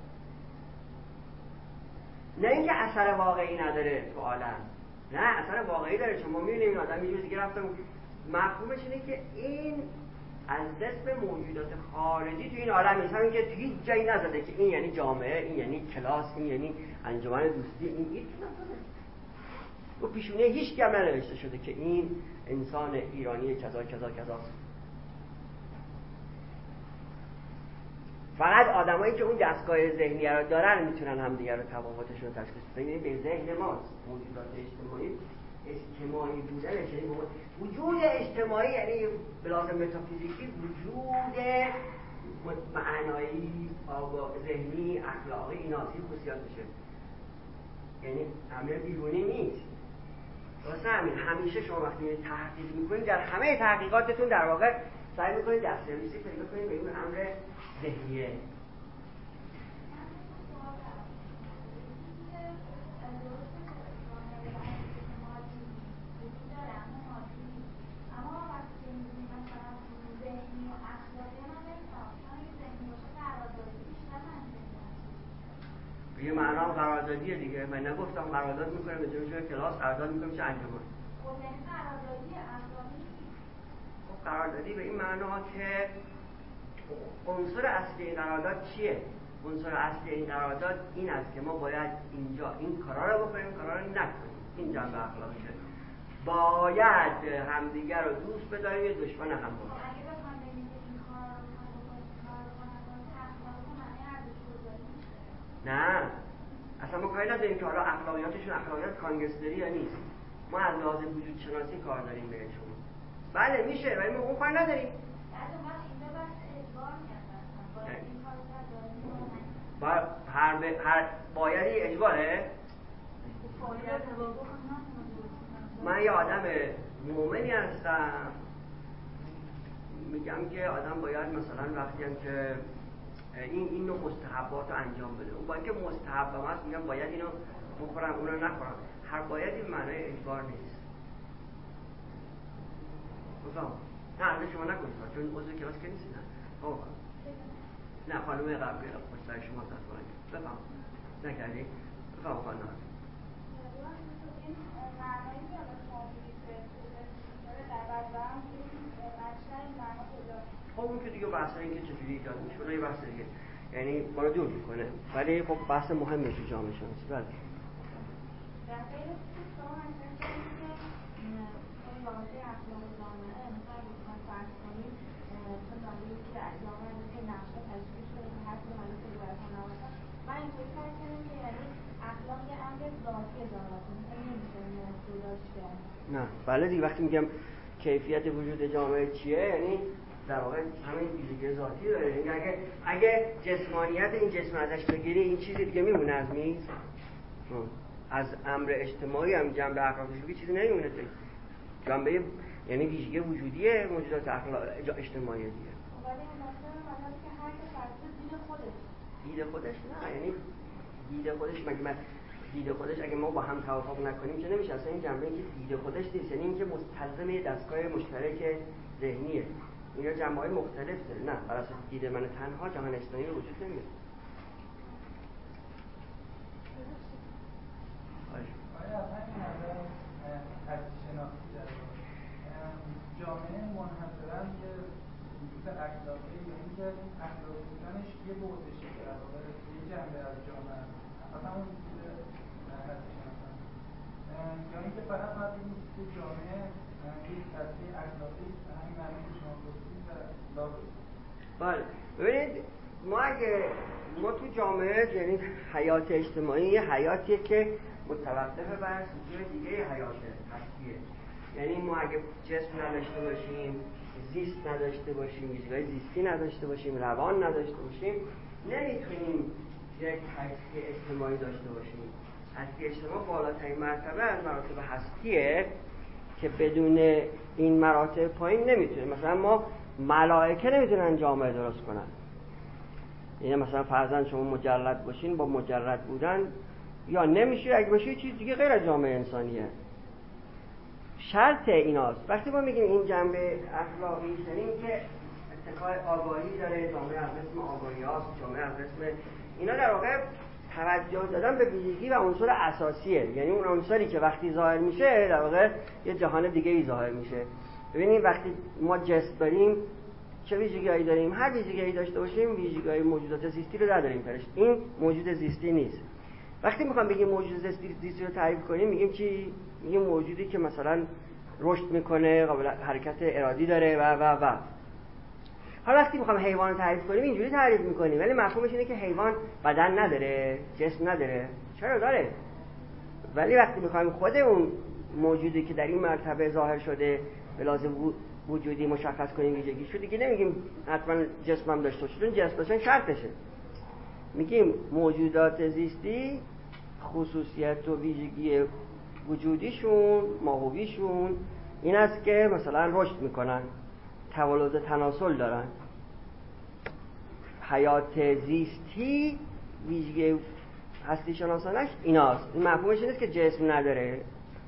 نه اینکه اثر واقعی نداره تو عالم، نه اثر واقعی داره. شما میبینید این آدم یه دیگه رفتم، مفهومش اینه که این از دست موجودات خارجی تو این عالم نیست، همین که تو هیچ جایی نزده که این یعنی جامعه، این یعنی کلاس، این یعنی انجمن دوستی، این هیچ نزده. و پیشونه هیچ کم ننوشته شده که این انسان ایرانی کذا کذا کذاست. فقط آدمایی که اون دستگاه ذهنی رو دارن میتونن همدیگه رو تفاوتشون رو تشخیص بدن. به ذهن ماست موجودات اجتماعی اجتماعی بودن یعنی وجود اجتماعی یعنی به لازم متافیزیکی وجود معنایی، آگاه، ذهنی، اخلاقی ایناست. این خصوصیاتشه، یعنی امر بیرونی نیست. واسه همین همیشه شما وقتی تحقیق میکنید در همه تحقیقاتتون در واقع سعی میکنید دسترسی پیدا کنید به این امر ذهنیه. یه معنا قراردادیه دیگه. من نگفتم قرارداد میکنم به جای کلاس قرارداد میکنم چه انجام. خب یعنی قراردادی اخلاقی. خب قراردادی به این معنا که عنصر اصلی این قرارداد چیه؟ عنصر اصلی این قرارداد این است که ما باید اینجا این کارا رو بکنیم، کارا رو نکنیم. این جنبه اخلاقیشه. باید همدیگر رو دوست بداریم یا دشمن هم باشیم. خب اگه بخوام بگیم که این کار رو بکنیم، کار رو بکنیم، اخلاق معنی ارزش گذاری میشه. نه اصلا ما کاری نداریم که حالا اخلاقیاتشون اخلاقیات کانگستری یا نیست. ما از لحاظ وجود شناسی کار داریم بهشون. بله میشه ولی ما اون کار نداریم. بعد اون وقت اینجا بس اجبار میاد باید این کار رو داریم. باید هر, ب... هر بایدی اجباره؟ من یه آدم مومنی هستم میگم که آدم باید مثلا وقتی هم که این این نوع مستحبات رو انجام بده. اون باید که مستحب هم هست میگم باید اینو بخورم اونو نخورم. هر باید این معنی اجبار نیست. بفهم نه البته شما نکنید چون عضو کلاس که نیستی. نه آه. نه خانم قبلی پشت سر شما دست کنید. بفهم نکردی؟ بفهم خانم خب اون که دیگه بحث این که چجوری ایجاد میشه اون یه بحث دیگه، یعنی ما رو دور میکنه، ولی خب بحث مهمه تو جامعه شناسی. بله رابطه اخلاق جامعه مثلا بخوام فرض کنیم چون جامعه‌ای که جامعه که نقشه تشکیل شده که هر کدوم از این باید نباشه، من اینطوری فرض کنم که یعنی اخلاق یه امر ذاتی جامعه است، مثلا نمیشه جداش کرد. نه بله دیگه وقتی میگم کیفیت وجود جامعه چیه یعنی در واقع همین ویژگی ذاتی داره. یعنی اگه اگه جسمانیت این جسم ازش بگیری این چیزی دیگه میمونه از میز، از امر اجتماعی هم جنبه اخلاقیش بگی چیزی نمیمونه دیگه. جنبه یعنی ویژگی وجودیه موجودات اخلاق اجتماعی دیگه. ولی مثلا مثلا که هر کی فرض دید خودش دید خودش نه یعنی دید خودش مگه من دید خودش اگه ما با هم توافق نکنیم چه نمیشه. اصلا این جنبه که دید خودش نیست، یعنی اینکه مستلزم یه دستگاه مشترک ذهنیه. اینا جنبه‌های مختلف داره. نه بر اساس دید من تنها جهان اسلامی وجود نمیاد. آیا از همین نظر هستی شناختی داره جامعه منحصراً که وجود اخلاقی یا اینکه اخلاقی بودنش یه بودشه که در واقع یه جنبه از جامعه است اصلا اون وجود هستی شناختی یا اینکه فقط باید بگیم که جامعه یک هستی اخلاقی به همین معنی که شما گفتید و لازم. بله ببینید ما اگه ما تو جامعه یعنی حیات اجتماعی یه حیاتیه که متوقف بر سوژه دیگه حیات هستیه. یعنی ما اگه جسم نداشته باشیم، زیست نداشته باشیم، ویژگی‌های زیستی نداشته باشیم، روان نداشته باشیم، نمیتونیم یک هستی اجتماعی داشته باشیم. هستی اجتماعی بالاترین مرتبه از مراتب هستیه که بدون این مراتب پایین نمیتونه. مثلا ما ملائکه نمیتونن جامعه درست کنن. یعنی مثلا فرضاً شما مجرد باشین، با مجرد بودن یا نمیشه، اگه باشه چیز دیگه غیر از جامعه انسانیه. شرط ایناست وقتی ما میگیم این جنبه اخلاقی یعنی که اتکای آگاهی داره، جامعه از اسم آگاهی هاست، جامعه از اسم اینا در واقع توجه دادن به ویژگی و عنصر اساسیه. یعنی اون عنصری که وقتی ظاهر میشه در واقع یه جهان دیگه ای ظاهر میشه. ببینید وقتی ما جسم داریم چه ویژگی‌هایی داریم؟ هر ویژگی‌ای داشته باشیم ویژگی‌های موجودات زیستی رو نداریم درش. این موجود زیستی نیست. وقتی میخوام بگیم موجود زیستی رو تعریف کنیم میگیم چی؟ میگیم موجودی که مثلا رشد میکنه، قابل حرکت ارادی داره و و و حالا وقتی میخوام حیوان رو تعریف کنیم اینجوری تعریف میکنیم، ولی مفهومش اینه که حیوان بدن نداره، جسم نداره. چرا داره؟ ولی وقتی میخوایم خود اون موجودی که در این مرتبه ظاهر شده به لازم وجودی مشخص کنیم ویژگی شده، دیگه نمیگیم حتما جسمم داشته باشه، چون جسم داشتن شرطشه. میگیم موجودات زیستی خصوصیت و ویژگی وجودیشون، ماهویشون این است که مثلا رشد میکنن، تولد تناسل دارن. حیات زیستی ویژگی هستی شناسانش ایناست. این مفهومش اینه که جسم نداره.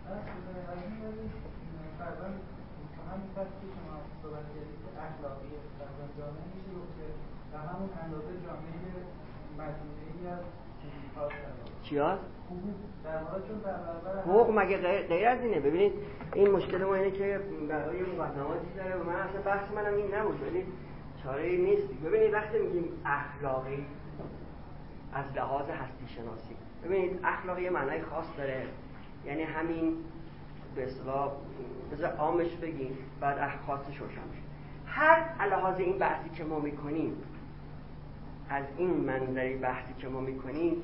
همین بحث که شما صحبت کردید که اخلاقیه در جامعه میشه گفت که در همون اندازه جامعه مجموعه‌ای از حقوق چی هست؟ حقوق در واقع چون در برابر حقوق مگه غیر از اینه؟ ببینید این مشکل ما اینه که برای مقدماتی داره و من اصلا بحث منم این نبود، ولی چاره‌ای نیست. ببینید وقتی میگیم اخلاقی از لحاظ هستی شناسی، ببینید اخلاقی یه معنای خاص داره، یعنی همین به اصطلاح بذار عامش بگیم بعد خاصش روشن میشه. هر لحاظ این بحثی که ما میکنیم، از این منظری بحثی که ما میکنیم،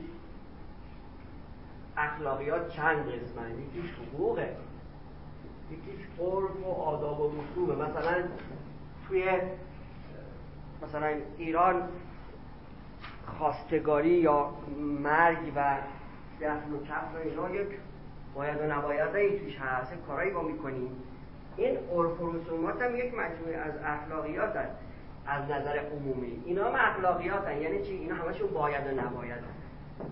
اخلاقیات چند قسمن. یکیش حقوقه، یکیش عرف و آداب و رسومه. مثلا توی مثلا ایران خواستگاری یا مرگ و دفن و کفن و اینا یک باید و نبایده‌ای توش هست، کارایی ما میکنیم. این عرف و رسومات هم یک مجموعه از اخلاقیات هست از نظر عمومی. اینا هم اخلاقیات هست. یعنی چی؟ اینا همشون باید و نباید هست.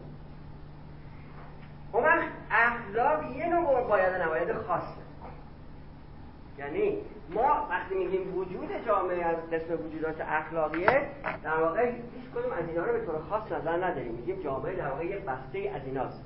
اون وقت اخلاق یه نوع باید و نباید خاصه. یعنی ما وقتی میگیم وجود جامعه از قسم وجودات اخلاقیه، در واقع هیچ کدوم از اینا رو به طور خاص نظر نداریم. میگیم جامعه در واقع یک بسته از ایناست.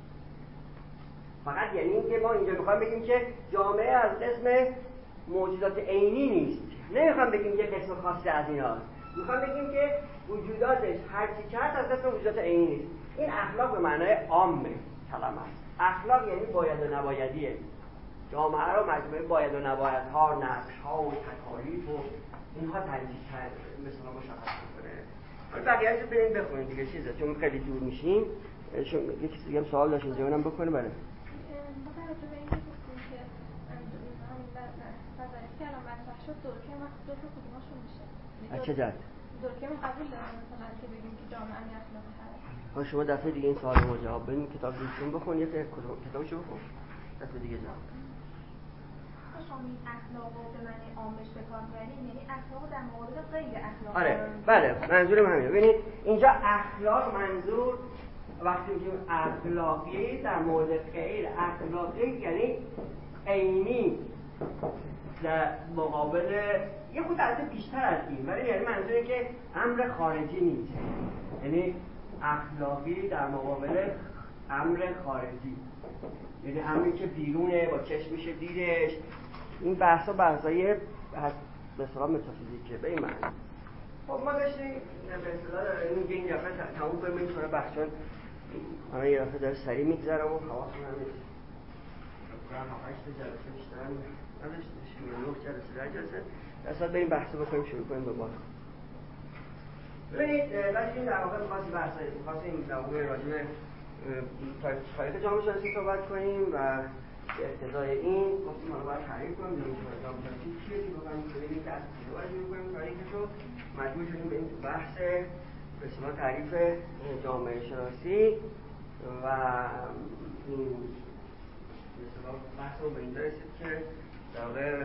فقط یعنی اینکه ما اینجا میخوایم بگیم که جامعه از قسم موجودات عینی نیست. نمیخوام بگیم یه قسم خاصی از ایناست. میخوام بگیم که وجوداتش هر چی که هست از قسم وجودات عینی نیست. این اخلاق به معنای عام کلمه است. اخلاق یعنی باید و نبایدیه. جامعه رو مجموعه باید و نبایدها، نقش‌ها و تکالیف و اینها تنظیم مثلا مشخص می‌کنه. حالا بقیه‌اش رو بریم بخونیم دیگه، چیزه چون خیلی دور میشیم. شما یکی دیگه هم سوال داشتین جوابم بکنه. بله. با توجه به اینکه گفتیم که همین نظریه که الان مطرح شد، دورکیم وقت دو تا کدوماشون میشه؟ از چه جهت؟ دورکیم قبول داره مثلا که بگیم که جامعه اخلاقی هست. ها شما دفعه دیگه این سوال رو جواب بدین، کتاب دوستون بخون، یه کتابشو بخون. دفعه دیگه جواب. شما این اخلاق رو به معنی عامش به کار می‌برید، یعنی اخلاق در مقابل غیر اخلاق. آره بله، منظورم همینه. ببینید اینجا اخلاق منظور وقتی میگیم اخلاقی در مورد غیر اخلاقی یعنی عینی در مقابل یه خود البته بیشتر از این، ولی یعنی منظوره که امر خارجی نیست، یعنی اخلاقی در مقابل امر خارجی، یعنی امری که بیرونه با چشمش دیدش. این بحثا بحثای به اصطلاح متافیزیکه به این معنی. خب ما داشتیم به اصطلاح این این دفعه تموم کنیم این طور بحثون همه یه دفعه داره سریع میگذره و حواسون هم نیست. هشت جلسه بیشتر هم نداشتیم، نه جلسه در جلسه اصلا بریم بحثو بکنیم شروع کنیم به بالا. ببینید داشتیم در واقع می‌خواستیم بحثای می‌خواستیم در واقع راجع به تاریخ جامعه شناسی صحبت کنیم و به اقتضای این گفتیم حالا باید تعریف کنیم جامعه شناسی چیه که بخوایم ببینیم که از کجا باید شروع کنیم تاریخشو. مجبور شدیم به این بحث به اصطلاح تعریف جامعه شناسی و این به اصطلاح بحثمون به اینجا رسید که در واقع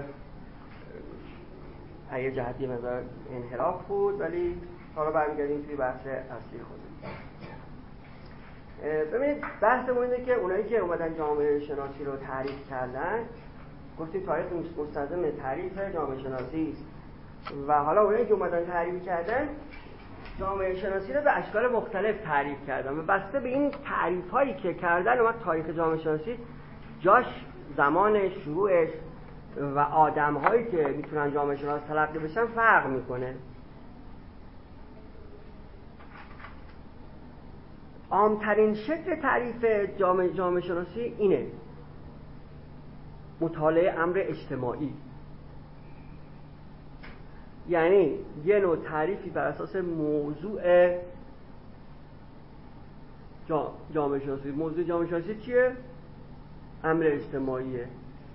یه جهتی مقدار انحراف بود، ولی حالا برمیگردیم توی بحث اصلی خودمون. ببینید بحثمون اینه که اونایی که اومدن جامعه شناسی رو تعریف کردن، گفتیم تاریخ مستلزم تعریف جامعه شناسی است و حالا اونایی که اومدن تعریف کردن جامعه شناسی رو به اشکال مختلف تعریف کردن و بسته به این تعریف هایی که کردن اومد تاریخ جامعه شناسی جاش، زمان شروعش و آدم هایی که میتونن جامعه شناس تلقی بشن فرق میکنه. عامترین شکل تعریف جامعه جامعه شناسی اینه: مطالعه امر اجتماعی. یعنی یه نوع تعریفی بر اساس موضوع جامعه شناسی. موضوع جامعه شناسی چیه؟ امر اجتماعیه،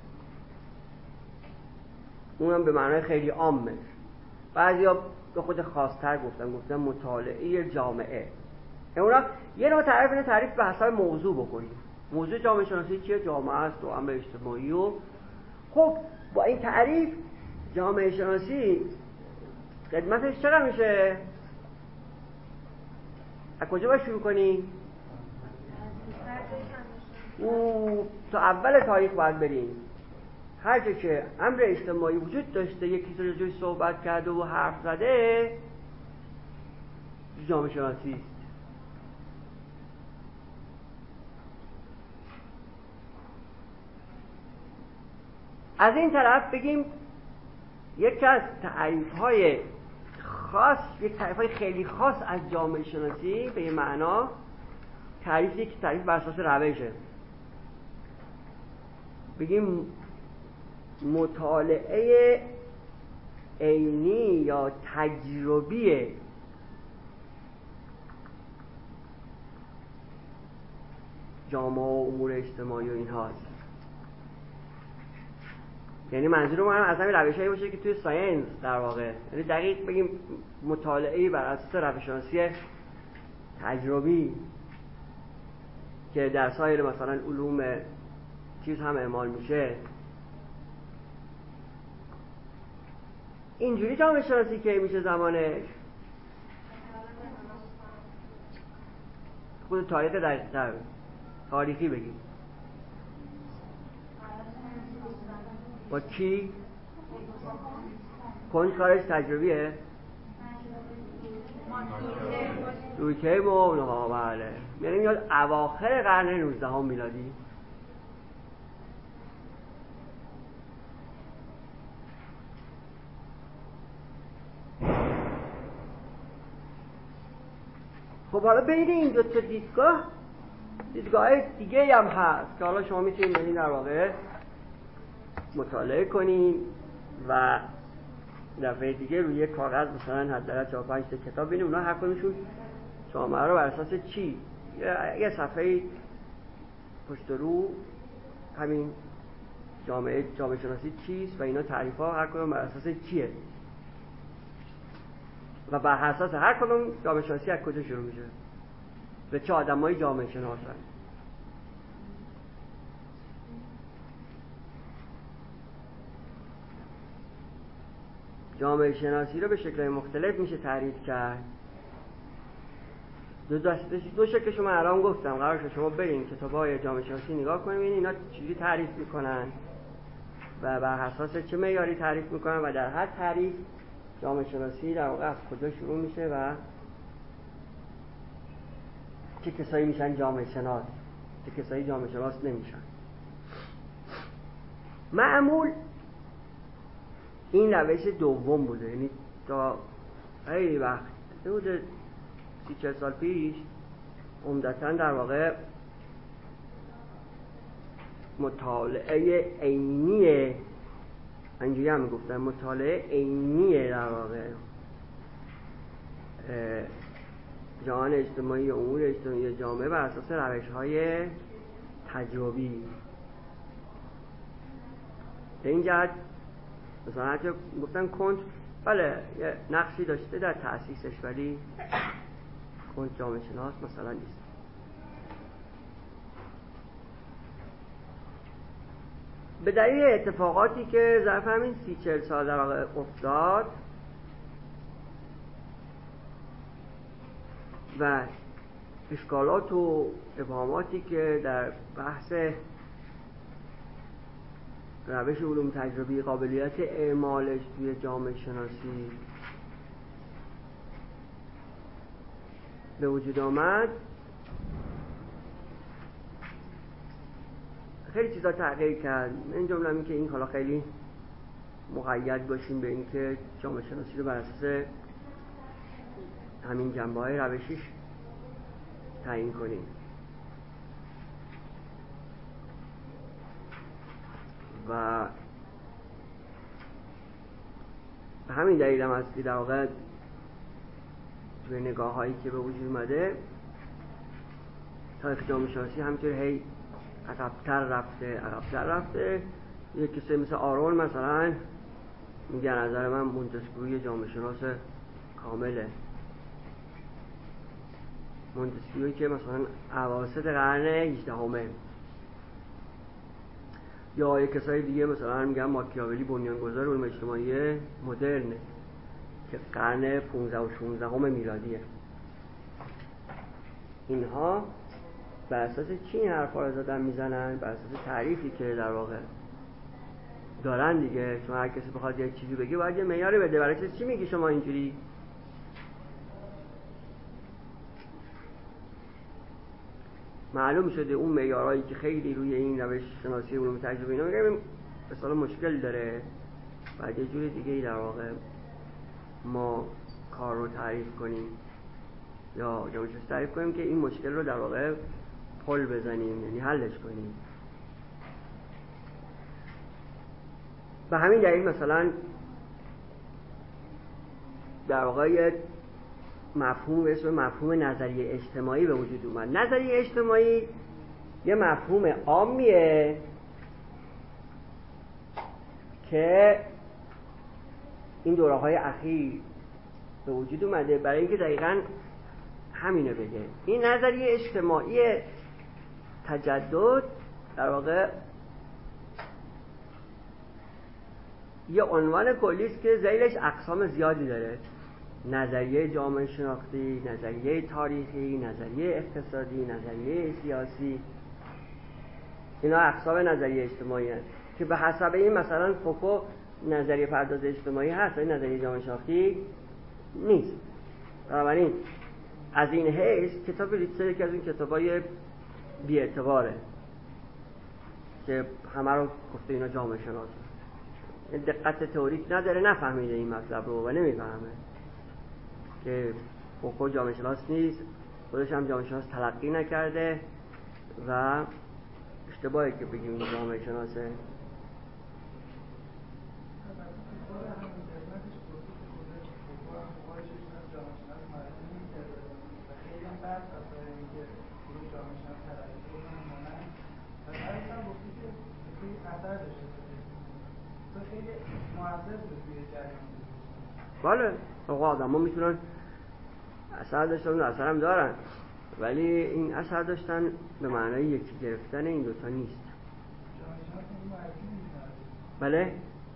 اونم به معنای خیلی عامه. بعضیا به خود خاص‌تر گفتن گفتن مطالعه جامعه. اونا یه نوع تعریف اینه تعریف به حسب موضوع بکنیم. موضوع جامعه شناسی چیه؟ جامعه است و امر اجتماعی. و خب با این تعریف جامعه شناسی خدمتش چقدر میشه؟ از کجا باید شروع کنیم؟ او تا اول تاریخ باید بریم. هر جا که امر اجتماعی وجود داشته، یکی تو جوی صحبت کرده و حرف زده، جامعه شناسی است. از این طرف بگیم یکی از تعریف‌های خاص، یک تعریف‌های خیلی خاص از جامعه شناسی به این معنا تعریفی که تعریف بر اساس روشه. بگیم مطالعه عینی یا تجربی جامعه و امور اجتماعی و این هاست. یعنی منظور ما هم از همین روش‌هایی باشه که توی ساینس در واقع، یعنی دقیق بگیم مطالعه بر اساس روش‌شناسی تجربی که در سایر مثلا علوم چیز هم اعمال میشه، اینجوری جامعه شناسی که میشه زمانش خود تاریخ دقیق‌تر تاریخی بگیم. با کی؟ کن کارش تجربیه؟ دویکیم و اونها. بله، یعنی میاد اواخر قرن نوزدهم میلادی. خب حالا بین این دو تا دیدگاه دیدگاه دیگه هم هست که حالا شما میتونید برید در واقع مطالعه کنیم و دفعه دیگه روی کاغذ مثلا حداقل چهار پنج تا کتاب ببینیم اونا هر کدومشون جامعه رو بر اساس چی، یه صفحه پشت رو همین جامعه جامعه شناسی چیست و اینا تعریف ها هر کدوم بر اساس چیه و بر اساس هر کدوم جامعه شناسی از کجا شروع میشه و چه آدمایی جامعه شناسن. جامعه شناسی رو به شکل مختلف میشه تعریف کرد. دو دسته دو شکل شما الان گفتم، قرار شد شما برین کتابای جامعه شناسی نگاه کنید ببینید اینا چجوری تعریف میکنن و بر اساس چه معیاری تعریف میکنن و در هر تعریف جامعه شناسی در واقع از کجا شروع میشه و چه کسایی میشن جامعه شناس، چه کسایی جامعه شناس نمیشن. معمول این روش دوم بوده، یعنی تا خیلی وقت حدود سی چهل سال پیش عمدتاً در واقع مطالعه عینی، اینجوری هم میگفتن مطالعه عینی در واقع جهان اجتماعی، امور اجتماعی جامعه بر اساس روش‌های تجربی. به این جهت مثلا حتی گفتن کنت بله یه نقشی داشته در تأسیسش، ولی کنت جامعه شناس مثلا نیست. به دلیل اتفاقاتی که ظرف همین سی چهل سال در واقع افتاد و اشکالات و ابهاماتی که در بحث روش علوم تجربی قابلیت اعمالش توی جامعه شناسی به وجود آمد، خیلی چیزا تغییر کرد. این جمله این که این حالا خیلی مقید باشیم به اینکه جامعه شناسی رو بر اساس همین جنبه‌های روشیش تعیین کنیم. و به همین دلیل هم هست که در واقع توی نگاه هایی که به وجود اومده تاریخ جامعه شناسی همینطور هی عقب‌تر رفته عقب‌تر رفته. یک کسی مثل آرون مثلا میگه نظر من مونتسکیوی جامعه شناس کامله، مونتسکیوی که مثلا اواسط قرن هجدهمه. یا یک کسای دیگه مثلا میگن ماکیاولی بنیانگذار علوم اجتماعی مدرنه که قرن پانزده و شانزده میلادیه. اینها بر اساس چی این حرفا رو زدن میزنن؟ بر اساس تعریفی که در واقع دارن دیگه. چون هر کسی بخواد یه چیزی بگه باید یه معیاری بده. برای چی میگی شما اینجوری؟ معلوم شده اون معیارایی که خیلی روی این روش شناسی علوم تجربی اینا میگه مثلا مشکل داره، بعد یه جوری دیگه در واقع ما کار رو تعریف کنیم یا جامعه شناسی تعریف کنیم که این مشکل رو در واقع پل بزنیم، یعنی حلش کنیم. به همین دلیل مثلا در واقع یه مفهوم به اسم مفهوم نظریه اجتماعی به وجود اومد. نظریه اجتماعی یه مفهوم عامیه که این دوره‌های اخیر به وجود اومده برای اینکه دقیقاً همینو بگه. این نظریه اجتماعی تجدد در واقع یه عنوان کلی است که ذیلش اقسام زیادی داره: نظریه جامعه شناختی، نظریه تاریخی، نظریه اقتصادی، نظریه سیاسی. اینا اقسام نظریه اجتماعی هست که به حسب این مثلا فوکو نظریه پرداز اجتماعی هست ولی نظریه جامعه شناختی نیست. بنابراین از این حیث کتاب ریتسر یکی از این کتابای بی اعتباره که همه رو گفته اینا جامعه شناسه، دقت تئوریک نداره، نفهمیده این مطلب رو و نمیفهمه که فوکو جامعه شناس نیست، خودش هم جامعه شناس تلقی نکرده و اشتباهی که بگیم این جامعه شناسه. بله آقا آدم ها میتونن اثر داشتن و اثر هم دارن، ولی این اثر داشتن به معنای یکی گرفتن این دوتا نیست. بله؟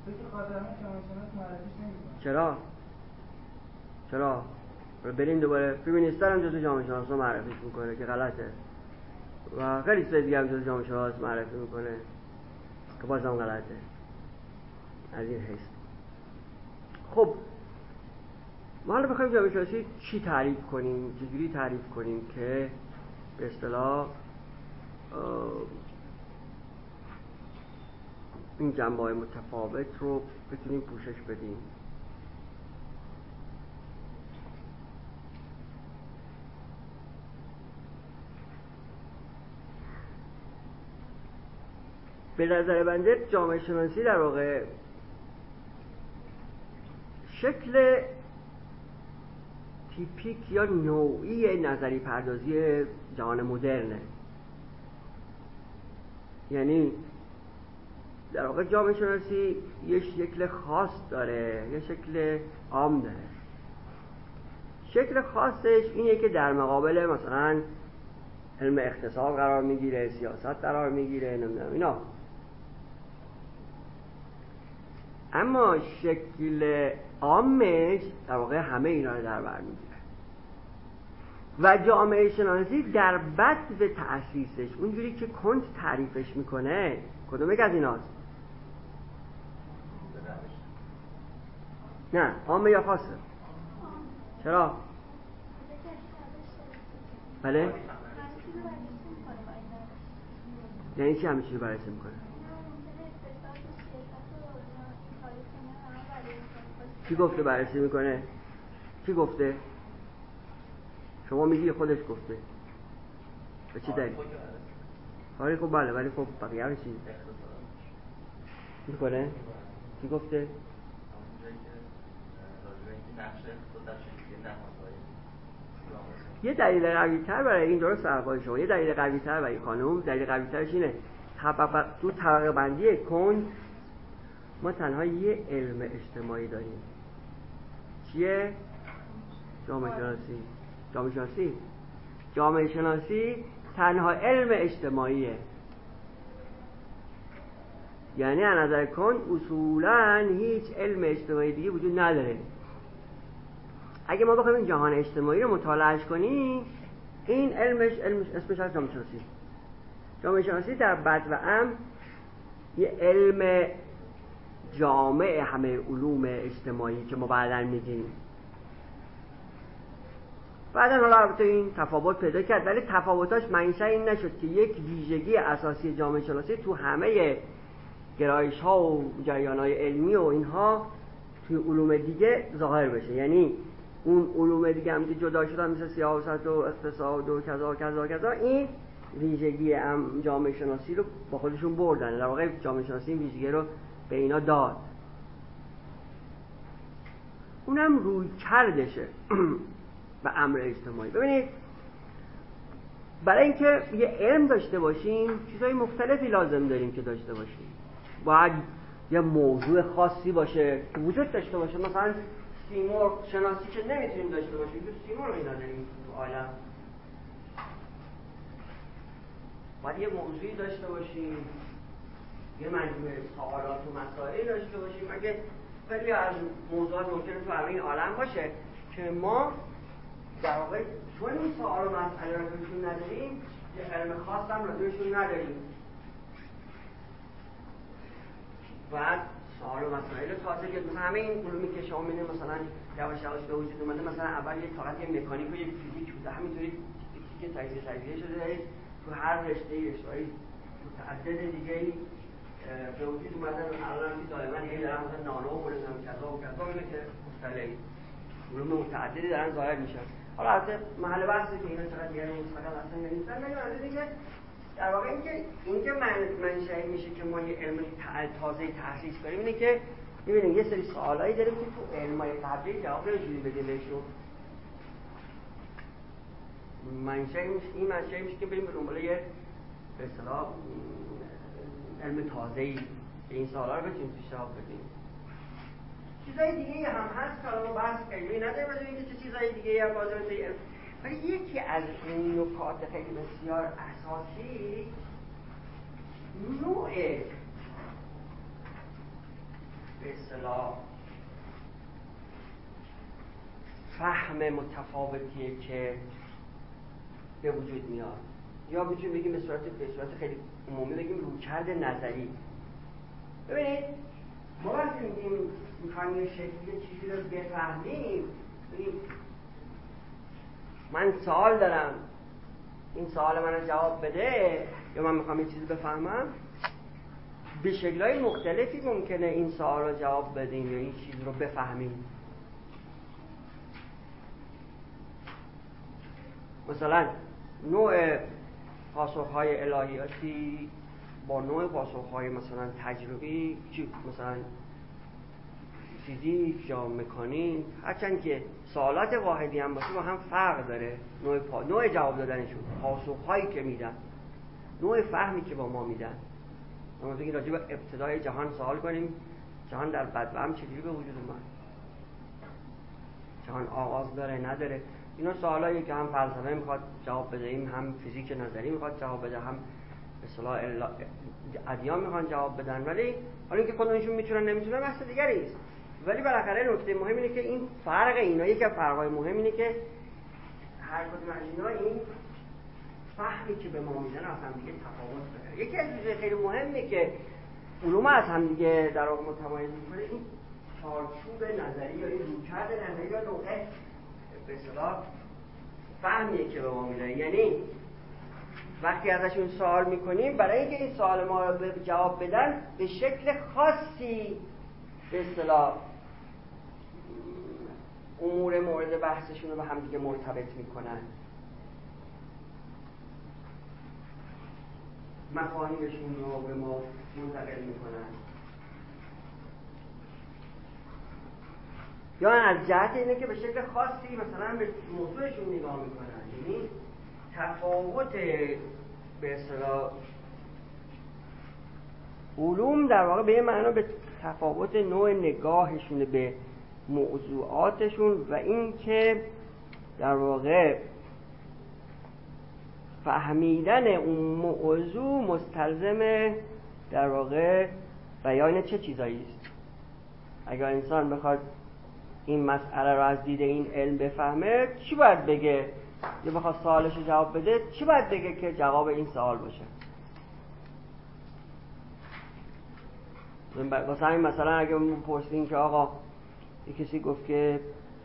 چرا؟ چرا؟ بریم دوباره فیمینیستر هم جزو جامعه شناس رو معرفی میکنه که غلطه و خیلی چیز دیگه هم جزو جامعه شناس معرفی میکنه که بازم غلطه. از این حیث خب ما حالا بخوایم جامعه شناسی چی تعریف کنیم، چجوری تعریف کنیم که به اصطلاح این جنبه‌های متفاوت رو بتونیم پوشش بدیم. به نظر بنده جامعه شناسی در واقع شکل تیپیک یا نوعی نظری پردازی جهان مدرنه. یعنی در واقع جامعه شناسی یه شکل خاص داره، یه شکل عام داره. شکل خاصش اینه که در مقابل مثلا علم اقتصاد قرار میگیره، سیاست قرار میگیره، نمیدونم اینا. اما شکل عامش در واقع همه اینا رو در بر میگیره و جامعه شناسی در بدو تأسیسش اونجوری که کنت تعریفش میکنه کدوم یک از ایناست؟ نه عامه یا خاصه؟ چرا؟ بله؟ یعنی چی همه چیزی بررسی میکنه؟ کی گفته بررسی میکنه؟ کی گفته؟ شما میگی خودش گفته. به چی دلیل؟ آره خب بله، ولی خب بقیه رو چی میکنه؟ کی گفته؟ نقش خود در شکلی نهادهای یه دلیل قوی‌تر برای این درست حرفای شما، یه دلیل قوی‌تر برای خانم، دلیل قوی‌ترش اینه طبقه تو طبقه بندی کن ما تنها یه علم اجتماعی داریم. چیه؟ جامعه شناسی. جامعه شناسی جامعه شناسی تنها علم اجتماعیه. یعنی از نظر کن اصولاً هیچ علم اجتماعی دیگه وجود نداره. اگه ما بخوایم این جهان اجتماعی رو مطالعهش کنیم، این علمش علمش اسمش از جامعه شناسی. جامعه شناسی در بد و ام یه علم جامع همه علوم اجتماعی که ما بعداً میگیم. بعداً حالا البته این تفاوت پیدا کرد، ولی تفاوتاش منشأ این نشد که یک ویژگی اساسی جامعه شناسی تو همه گرایش ها و جریان های علمی و اینها توی علوم دیگه ظاهر بشه. یعنی اون علوم دیگه هم که جدا شدن مثل سیاست و اقتصاد و کذا کذا کذا، این ویژگی هم جامعه شناسی رو با خودشون بردن. در واقع جامعه شناسی این ویژگی رو به اینا داد. اونم روی کردشه به امر اجتماعی. ببینید برای اینکه یه علم داشته باشیم چیزهای مختلفی لازم داریم که داشته باشیم. باید یه موضوع خاصی باشه که وجود داشته باشه. مثلا سیمرغ شناسی که نمیتونیم داشته باشیم، تو سیمرغ اینا داریم تو عالم. باید یه موضوعی داشته باشیم، یه مجموعه سوالات و مسائل داشته باشیم. اگه خیلی از موضوعات ممکنه تو همین عالم باشه که ما در واقع چون این سوال و مسئله رو توشون نداریم، یه علم خاص هم راجعشون نداریم. بعد سوال و مسائل تازه که مثلا همه این علومی که شما می‌بینید مثلا یواش یواش به وجود اومده، مثلا اول یک فقط یه مکانیک و یک فیزیک بوده، همینطوری که تجزیه تجزیه شده تو هر رشته‌ای رشته‌ای متعدد دیگه‌ای به وجود اومدن. الان که دائما هی دارن مثلا نانو و کذا و کذا میگه که مختلف علوم متعددی دارن ظاهر میشن. حالا البته محل بحثه که اینا چقدر دیگه مستقل اصلا نمی‌شن، ولی از دیگه در واقع اینکه اینکه من منشأ میشه که ما یه علم تازه تأسیس کنیم اینه که می‌بینیم یه سری سوالایی داریم که تو علمای قبلی جواب نمی‌تونیم بدیم بهشون. منشأ میشه این منشأ میشه که بریم به دنبال یه به اصطلاح علم تازه‌ای که این سوالا رو بتونیم توش جواب بدیم. چیزای دیگه هم هست که الان ما بحث کردیم نداره، ولی اینکه چه چیزای دیگه هم لازمه توی علم. ولی یکی از این نکات خیلی بسیار اساسی نوع به اصطلاح فهم متفاوتیه که به وجود میاد، یا میتونیم بگیم به صورت به صورت خیلی عمومی بگیم رویکرد نظری. ببینید ما وقتی میگیم میخوایم یه شکلی چیزی رو بفهمیم، من سوال دارم این سوال من رو جواب بده، یا من میخوام یه چیزی بفهمم، به شکل‌های مختلفی ممکنه این سوال رو جواب بدیم یا این چیز رو بفهمیم. مثلا نوع پاسخ‌های الهیاتی با نوع پاسخ‌های مثلا تجربی، مثلا فیزیک یا مکانیک، هرچند که سوالات واحدی هم باشه با هم فرق داره. نوع پا... نوع جواب دادنشون، پاسخ‌هایی که میدن، نوع فهمی که با ما میدن. ما میگیم راجع به ابتدای جهان سوال کنیم، جهان در بدوام چجوری به وجود اومد؟ جهان آغاز داره نداره؟ اینا سوالایی که هم فلسفه میخواد جواب بده، این هم فیزیک نظری میخواد جواب بده، هم به اصطلاح ادیان میخوان جواب بدن. ولی حالا اینکه خودشون میتونن نمیتونن بحث دیگری است. ولی بالاخره نکته مهم اینه که این فرق اینا، یکی از فرقای مهم اینه که هر کدوم از اینا این فهمی که به ما میدن از هم دیگه تفاوت داره. یکی از چیزهای خیلی مهمه که علوم از هم دیگه در واقع متمایز میکنه این چارچوب نظری یا این رویکرد نظری یا نوع به اصطلاح فهمیه که به ما میدن. یعنی وقتی ازشون سوال میکنیم، برای اینکه این سوال ما رو جواب بدن به شکل خاصی به اصطلاح امور مورد بحثشون رو به هم دیگه مرتبط میکنن، مفاهیمشون رو به ما منتقل میکنن. یا از جهت اینه که به شکل خاصی مثلا به موضوعشون نگاه میکنن. یعنی تفاوت به اصطلاح علوم در واقع به این معنا به تفاوت نوع نگاهشون به موضوعاتشون و این که در واقع فهمیدن اون موضوع مستلزم در واقع بیان چه چیزایی است. اگر انسان بخواد این مسئله رو از دید این علم بفهمه چی باید بگه؟ یا بخواد سوالش رو جواب بده چی باید بگه که جواب این سوال باشه؟ واسه همین مثلا اگه پرسیدین که آقا یک کسی گفت که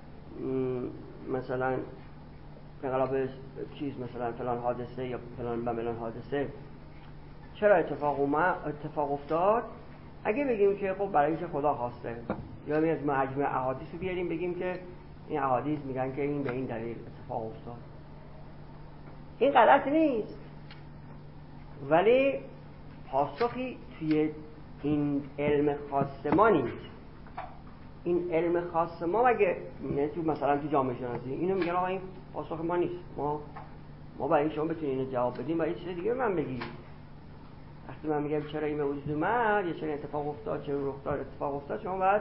مثلا انقلاب چیز مثلا فلان حادثه یا فلان و فلان حادثه چرا اتفاق اومد اتفاق افتاد، اگه بگیم که خب برای اینکه خدا خواسته، یا می از مجموعه احادیث رو بیاریم بگیم که این احادیث میگن که این به این دلیل اتفاق افتاد، این غلط نیست، ولی پاسخی توی این علم خاص ما نیست. این علم خاص ما مگه نه تو مثلا تو جامعه شناسی اینو میگن آقا این پاسخ ما نیست، ما ما برای شما بتونید اینو جواب بدیم برای چیز دیگه من بگید. وقتی من میگم چرا این به وجود اومد یا چرا اتفاق افتاد چرا رخ داد اتفاق افتاد، شما باید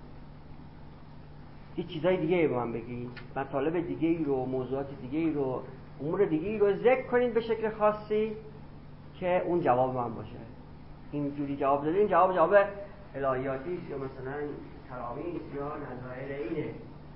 یه چیزای دیگه به من بگید، مطالب دیگه ای رو، موضوعات دیگه ای رو، امور دیگه ای رو ذکر کنید به شکل خاصی که اون جواب من باشه. اینجوری جواب دادین جواب جواب الهیاتی است یا مثلا کرامی است یا نظائر اینه.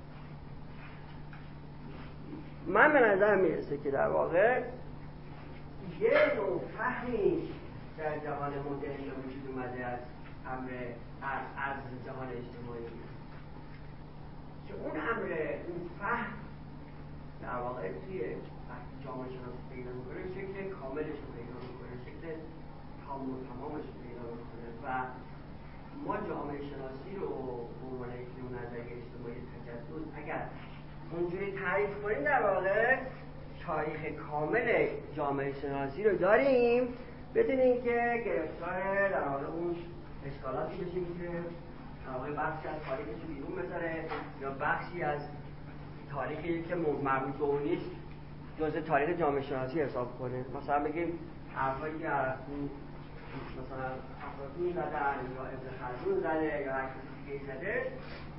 من به نظر میرسه که در واقع یه نوع فهمی در جهان مدرن به وجود اومده از امر از جهان اجتماعی که اون امر اون فهم در واقع توی وقتی جامعه شناسی پیدا میکنه شکل کاملش رو پیدا میکنه، شکل تمام و تمامش رو پیدا میکنه و ما جامعه شناسی رو به عنوان یک نوع نظریه اجتماعی تجدد اگر اونجوری تعریف کنیم در واقع تاریخ کامل جامعه شناسی رو داریم، بدونیم که گرفتار در واقع اون اشکالاتی بشیم که در واقع بخشی از تاریخش رو بیرون بذاره یا بخشی از تاریخی که مربوط به اون نیست جزء تاریخ جامعه شناسی حساب کنه. مثلا بگیم حرفایی که ارسطو مثلا افلاطون زدن یا ابن خلدون زده یا هر کسی دیگه زده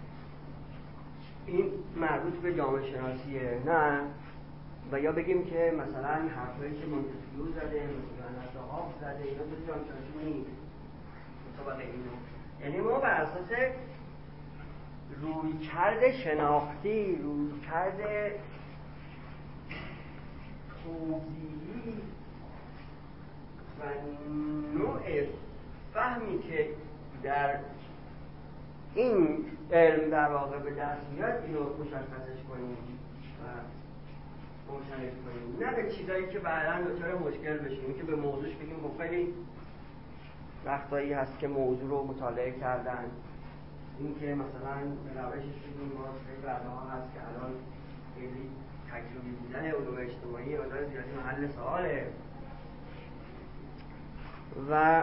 این مربوط به جامعه شناسیه، نه. و یا بگیم که مثلا حرفایی که مونتسکیو زده مثلا نشاهاف زده اینا جزء جامعه شناسی نیست مطابق اینو. یعنی ما بر اساس رویکرد شناختی، رویکرد توضیحی و نوع فهمی که در این علم در واقع به دست میاد اینو مشخصش کنیم و روشنش کنیم، نه به چیزایی که بعداً دچار مشکل بشیم که به موضوعش بگیم خب خیلی وقتایی هست که موضوع رو مطالعه کردن، این که مثلا به روشش بگیم ما خیلی بعدها هست که الان خیلی تجربی بودن علوم اجتماعی مقدار زیادی محل سواله و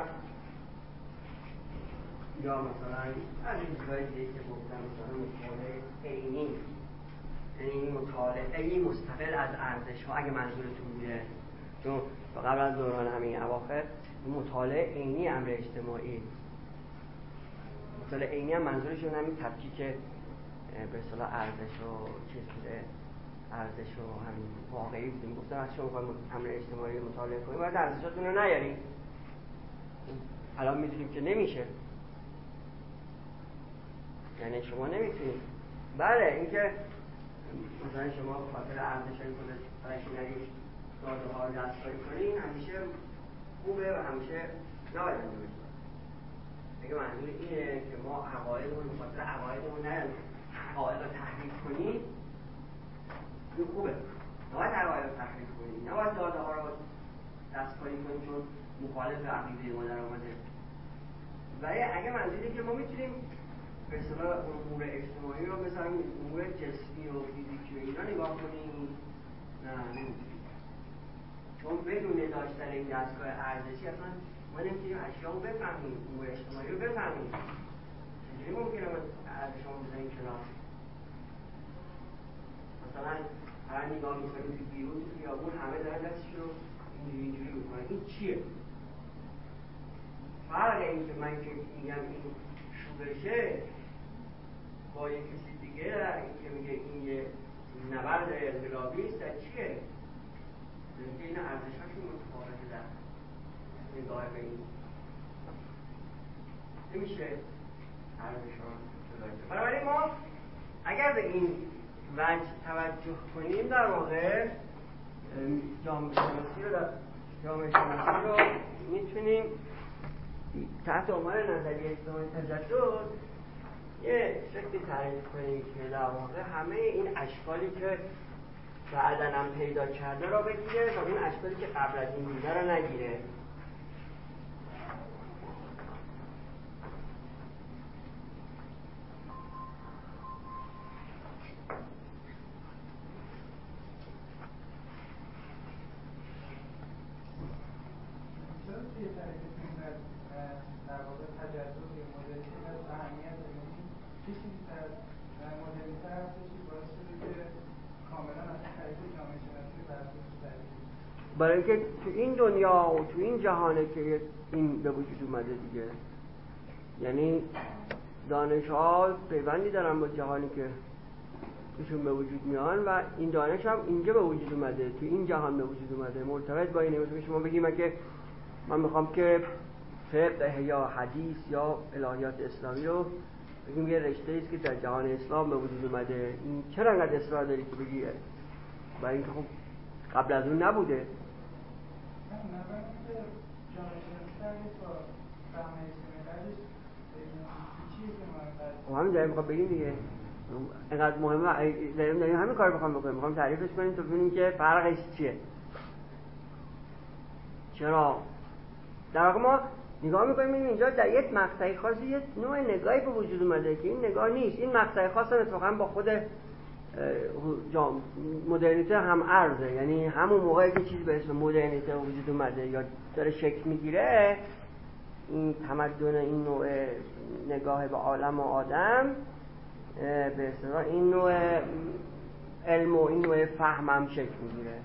یا مثلا از این چیزایی دیگه که گفتم مثلا مطالعه عینی، یعنی مطالعه مستقل از ارزش ها اگه منظورتون بوده، چون قبل از دوران همین اواخر مطالعه عینی امر اجتماعی، مطالعه عینی هم منظورشون همین تفکیک به اصطلاح ارزش و چیز بوده، ارزش و همین واقعی بودیم. گفتم از شما میخوایم امر اجتماعی مطالعه کنیم باید ارزشاتون رو نیاریم، الان میدونیم که نمیشه، یعنی شما نمیتونید. بله اینکه مثلا شما خاطر ارزش‌های خودت برای نرید داده ها رو دستکاری کنین همیشه خوبه و همیشه نباید انجامش بدید. اگه منظور اینه که ما عقایدمون به خاطر عقایدمون نریم عقاید رو تحریف کنیم، این خوبه، نباید عقاید رو تحریف کنیم، نباید داده ها رو دستکاری کنیم چون مخالف عقیده ما در آمده. ولی اگه منظوری که ما میتونیم به اصطلاح امور اجتماعی رو مثلا امور جسمی و فیزیکی و اینا نگاه کنیم، نه نمیتونیم، چون بدون داشتن این دستگاه ارزشی اصلا ما نمیتونیم اشیا رو بفهمیم، امور اجتماعی رو بفهمیم. چجوری ممکنه ما ارزش رو بزنیم کنار؟ کنیم که بیرون تو خیابون همه دارن دستشون رو اینجوری اینجوری میکنن، این چیه؟ فرق این که من که میگم این شورشه با یک کسی دیگه در این که میگه این یه نبرد انقلابی است در چیه؟ اینکه این ارزش‌هاشون متفاوته در نگاه به این نمیشه ارزش‌ها جدا کرد. بنابراین ما اگر به این وجه توجه کنیم در واقع جامعه شناسی رو در جامعه شناسی رو میتونیم تحت عنوان نظریه اجتماعی تجدد یه شکلی تعریف کنیم که در واقع همه این اشکالی که بعداً هم پیدا کرده را بگیره و این اشکالی که قبل از این بوده را نگیره. در واقع تجدد یا مدرنیته از اهمیت داره، چه چیزی در مدرنیته هستش که باعث شده که کاملا از طریق جامعه شناسی برخوردش داریم؟ برای اینکه تو این دنیا و تو این جهانه که این به وجود اومده دیگه، یعنی دانش ها پیوندی دارن با جهانی که توشون به وجود میان و این دانش هم اینجا به وجود اومده، تو این جهان به وجود اومده، مرتبط با اینه. مثلا شما بگیم که من میخوام که فقه یا حدیث یا الهیات اسلامی رو بگیم یه رشته ایست که در جهان اسلام به وجود اومده، این چرا انقدر اصرار داری که بگی؟ برای اینکه خب قبل از اون نبوده. و همین داریم میخوام بگیم دیگه، اینقدر مهمه، داریم داریم همین کار بخوام بکنیم، میخوام تعریفش کنیم تا ببینیم که فرقش چیه. چرا؟ در واقع ما نگاه میکنیم اینجا در یک مقطع خاصی یه نوع نگاهی به وجود اومده که این نگاه نیست. این مقطع خاص هم اتفاقا با خود مدرنیته هم عرضه، یعنی همون موقعی که چیزی به اسم مدرنیته وجود اومده یا داره شکل میگیره، این تمدن، این نوع نگاه به عالم و آدم، به اصطلاح این نوع علم و این نوع فهم هم شکل میگیره.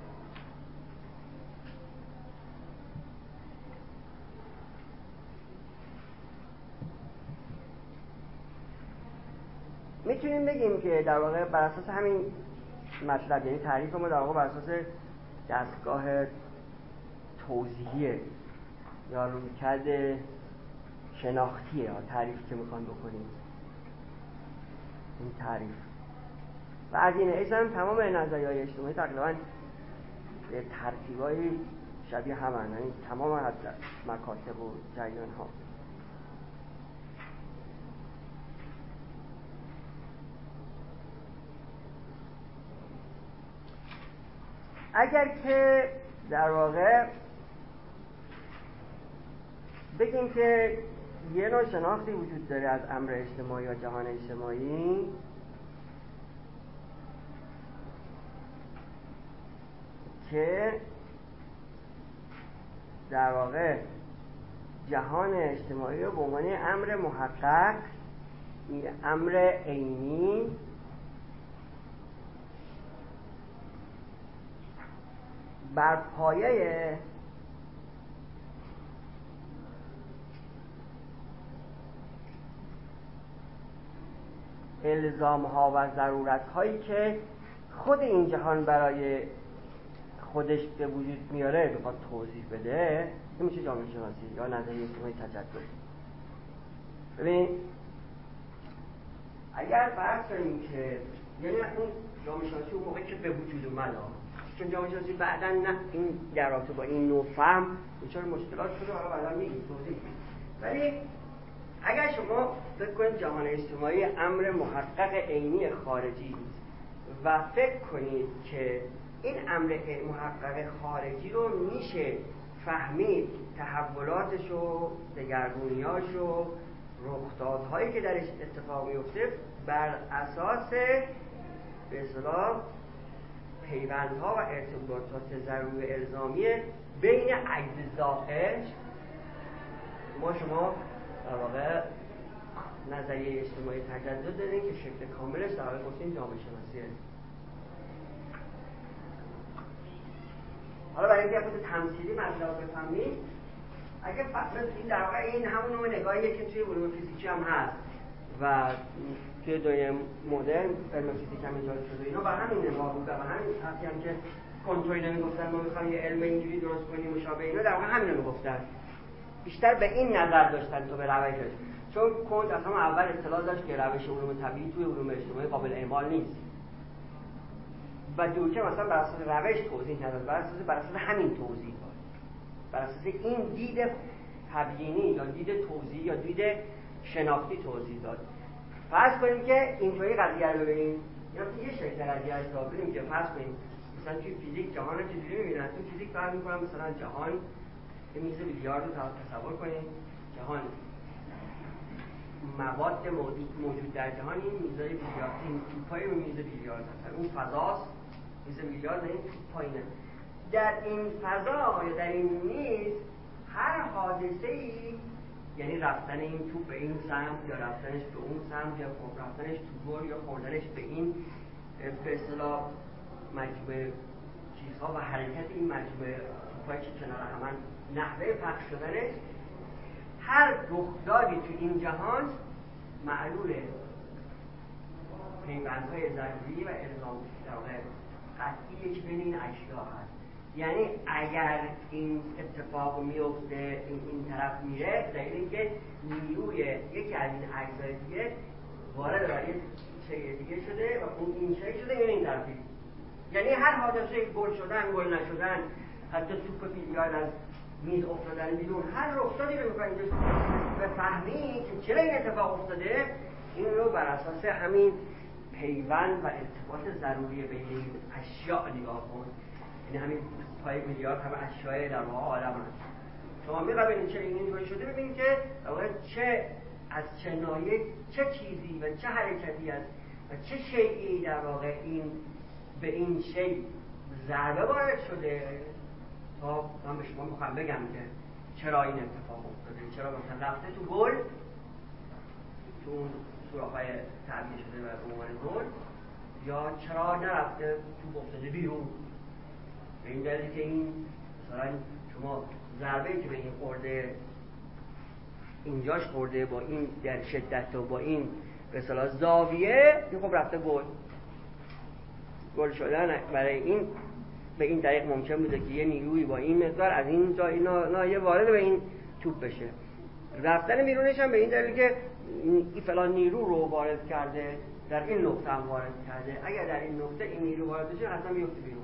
میتونیم بگیم که در واقع بر اساس همین مطلب، یعنی تعریف ما در واقع بر اساس دستگاه توضیحیه یا رویکرد شناختیه یا تعریفی که میخوان بکنیم، این تعریف و از این حیث هم تمام نظریه‌های اجتماعی تقریبا به ترتیبای شبیه هم هستند، یعنی تمام حتی مکاتب و جریان ها. اگر که در واقع بگیم که یه نوع شناختی وجود داره از امر اجتماعی و جهان اجتماعی که در واقع جهان اجتماعی رو به عنوان امر محقق، امر عینی بر پایه الزام ها و ضرورت هایی که خود این جهان برای خودش به وجود میاره بخواد توضیح بده، این میشه جامعه شناسی یا نظریه اجتماعی تجدد. ببین اگر فرض کنیم که یعنی اون جامعه شناسی اون موقعی که به وجود اومد، چون جامعه شناسی بعداً نه این در رابطه با این نوع فهم دچار مشکلات شده، حالا بعداً میگیم توضیح. ولی اگر شما فکر کنید جهان اجتماعی امر محقق عینی خارجی و فکر کنید که این امر محقق خارجی رو میشه فهمید تحولاتش و دگرگونیاش و رخدادهایی که درش اتفاق میفته بر اساس به اصطلاح پیوندها و ارتباطات ضروری الزامی بین اجزاءش، ما شما در واقع نظریه اجتماعی تجدد داریم که شکل کاملش در واقع گفتیم جامعه شناسیه. حالا برای اینکه خود تمثیلی مطلب رو بفهمید، اگه مثلا این در واقع این همون نوع نگاهیه که توی علوم فیزیکی هم هست و توی دنیای مدرن علم فیزیک هم ایجاد شده، اینا با همین نگاه بود و با همین حرفی هم که کنترل نمیگفتن ما میخوایم یه علم اینجوری درست کنیم مشابه اینا، در واقع همین رو میگفتن. بیشتر به این نظر داشتن تو به روشش، چون کنت اصلا اول اطلاع داشت که روش علوم طبیعی توی علوم اجتماعی قابل اعمال نیست و دوکه مثلا بر اساس روش توضیح نداد، بر اساس بر اساس همین توضیح داد، بر اساس این دید تبیینی یا دید توضیحی یا دید شناختی توضیح داد. فرض کنیم که اینطوری قضیه رو ببینیم، یا یه شکل قضیه رو ببینیم که فرض کنیم مثلا توی فیزیک جهان رو چجوری می‌بینن؟ توی فیزیک فهم می‌کنن مثلا جهان یه میز بیلیارد رو تصور کنیم، جهان مواد موجود موجود در جهان این میزای بیلیارد، این توپای رو میز بیلیارد هستن، اون فضاست، میز بیلیارد این توپ پایینه. در این فضا یا در این میز هر حادثه‌ای، یعنی رفتن این توپ به این سمت یا رفتنش به اون سمت یا رفتنش تو گل یا خوردنش به این به اصطلاح مجموعه چیزها و حرکت این مجموعه توپایی که کنار هم نحوه پخش شدنش، هر رخدادی تو این جهان معلول پیوندهای ضروری و الزام در واقع قطعی که بین این اشیا هست. یعنی اگر این اتفاق میفته این این طرف میره، دلیل اینکه نیروی یکی از این اجزای دیگه وارد برای شیء دیگه شده و اون این شیء شده یعنی این طرفی. یعنی هر حادثه گل شدن گل نشدن، حتی توپ بیلیارد از میز افتادن بیرون، هر رخدادی رو می‌خواید بفهمی که چرا این اتفاق افتاده، این رو بر اساس همین پیوند و ارتباط ضروری بین این اشیاء نگاه کن. یعنی همین پای بیلیارد همه اشیاء در واقع عالم هست. شما می‌بینید چه این اینطوری شده، ببینید که در واقع چه از چه نایه چه چیزی و چه حرکتی است و چه شیئی در واقع این به این شیء ضربه وارد شده. تا من به شما میخوام بگم که چرا این اتفاق افتاده، چرا مثلا رفته تو گل، تو اون سوراخ‌های تعبیه شده و به عنوان گل، یا چرا نرفته تو افتاده بیرون. به این دلیل که این مثلا شما ضربه‌ای که به این خورده اینجاش خورده با این در شدت و با این به اصطلاح زاویه، این خب رفته گل. گل شدن برای این به این طریق ممکن بوده که یه نیروی با این مقدار از این جای نایه وارد به این توپ بشه. رفتن بیرونش هم به این دلیل که این فلان نیرو رو وارد کرده، در این نقطه هم وارد کرده. اگر در این نقطه این نیرو وارد بشه حتما میفته بیرون.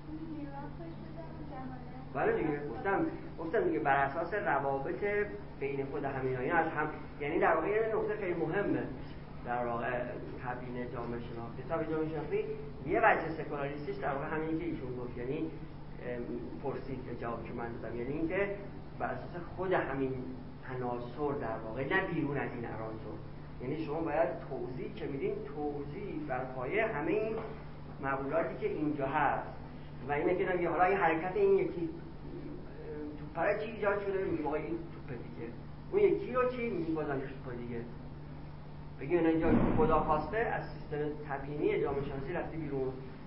ولی دیگه گفتم گفتم دیگه بر اساس روابط بین خود همین ها از هم، یعنی در واقع یه نقطه خیلی مهمه در واقع تبیین جامعه شناختی. تبیین جامعه شناختی یه وجه سکولاریستیش در واقع همینی که ایشون گفت، یعنی پرسید که جواب که من دادم، یعنی اینکه بر اساس خود همین عناصر در واقع، نه بیرون از این عناصر. یعنی شما باید توضیح که میدین توضیح بر پایه همه این معقولاتی که اینجا هست و اینه که نمیگه حالا این حرکت این یکی تو پره چی ایجاد شده، میگه آقا این توپ دیگه، اون یکی رو چی میگه بازم توپ دیگه. بگیم اینجا خدا خواسته از سیستم تبیینی جامعه شناسی رفتی بیرون.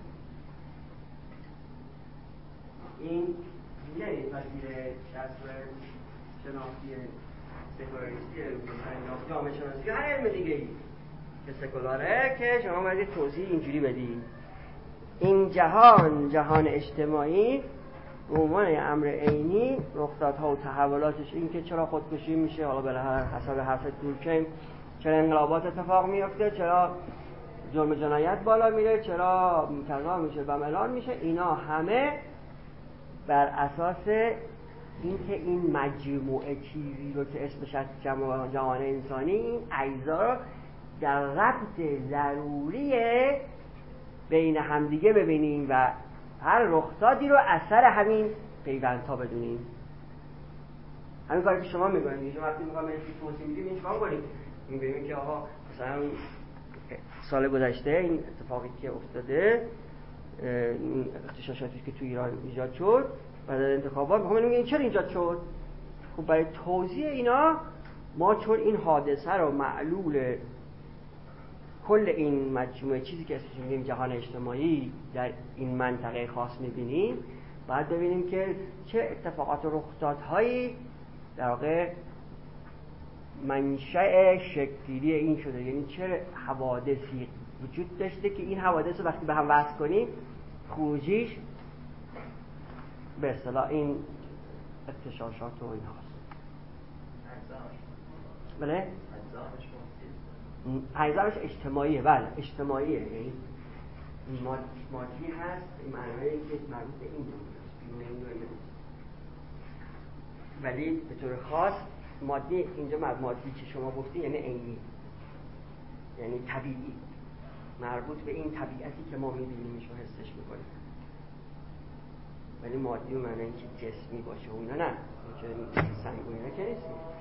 این نمی پذیره شرط شناختی سکولاریستی جامعه شناسی هر علم دیگه ای که سکولاره که شما باید توضیح اینجوری بدید. این جهان جهان اجتماعی به عنوان امر عینی، رخدادها و تحولاتش، این که چرا خودکشی میشه، حالا بالاخره حسب حرف دورکهیم چرا انقلابات اتفاق میفته، چرا جرم جنایت بالا میره، چرا کذا میشه و ملال میشه، اینا همه بر اساس اینکه این مجموعه چیزی رو که اسمش از جهان انسانی، این اجزا رو در ربط ضروری بین همدیگه ببینیم و هر رخدادی رو اثر همین پیوندها بدونیم. همین کاری که شما میگوید، شما وقتی میخوام این توضیح میدیم این شما میگوید میگوید که آقا مثلا سال گذشته این اتفاقی که افتاده، این اغتشاشاتی که تو ایران ایجاد شد بعد از انتخابات، میخوام بگم این چرا ایجاد شد؟ خب برای توضیح اینا ما چون این حادثه رو معلول کل این مجموعه چیزی که اسمش میگیم جهان اجتماعی در این منطقه خاص میبینیم، باید ببینیم که چه اتفاقات و رخدادهایی در واقع منشأ شکل‌گیری این شده، یعنی چه حوادثی وجود داشته که این حوادث رو وقتی به هم وصل کنیم خروجیش به اصطلاح این اغتشاشات و این هاست. بله؟ اجزامش اجتماعیه، بله اجتماعیه، یعنی مادی هست، معنی که مربوط به این دو ولی به طور خاص مادی اینجا مادی که شما گفتی یعنی عینی، یعنی طبیعی، مربوط به این طبیعتی که ما می‌بینیمش و حسش می‌کنیم. ولی مادی و معنی اینکه جسمی باشه و اینا نه، که سنگ و اینا که نیست.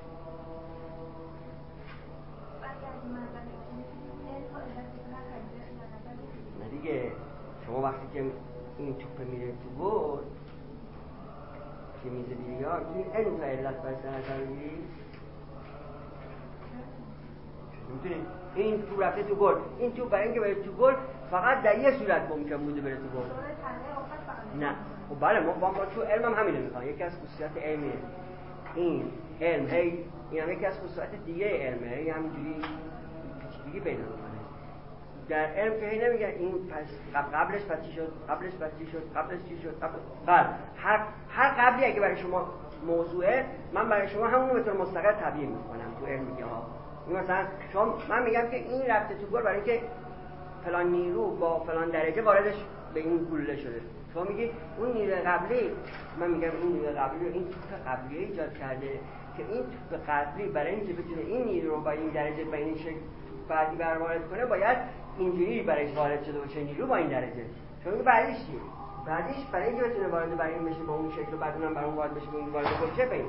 نه دیگه شما وقتی که این توپ میره تو گل که میزه بیلیار، این علم تا علت باید در نظر بگیری؟ میتونید این توپ رفته تو گل، این توپ برای اینکه بره تو گل فقط در یه صورت ممکن بوده بره تو گل. نه خب بله، ما با تو علم هم همینه میخوام، یکی از خصوصیات علمیه این علم، هی این هم یکی از خصوصیات دیگه علمه، هی همینجوری پیچیدگی پیدا میکنه. در علم که هی نمیگن این پس قبلش پس چی شد، قبلش پس چی شد، قبلش چی شد، قبل بله هر هر قبلی اگه برای شما موضوعه، من برای شما همون رو به طور مستقل تبیین میکنم تو علم میگه ها. این مثلا شما من میگم که این رفته تو گل برای اینکه فلان نیرو با فلان درجه واردش به این گلوله شده. شما میگی اون نیروی قبلی، من میگم این نیروی قبلی رو این توپ قبلی ایجاد کرده که این توپ قبلی برای اینکه بتونه این نیرو رو با این درجه با این شکل بعدی بر وارد کنه باید اینجوری برایش وارد شده باشه، نیرو با این درجه. شما میگی بعدش چی؟ بعدش برای اینکه بتونه وارد بر این بشه با اون شکل و بعد اونم بر اون وارد بشه با اون وارد بشه به این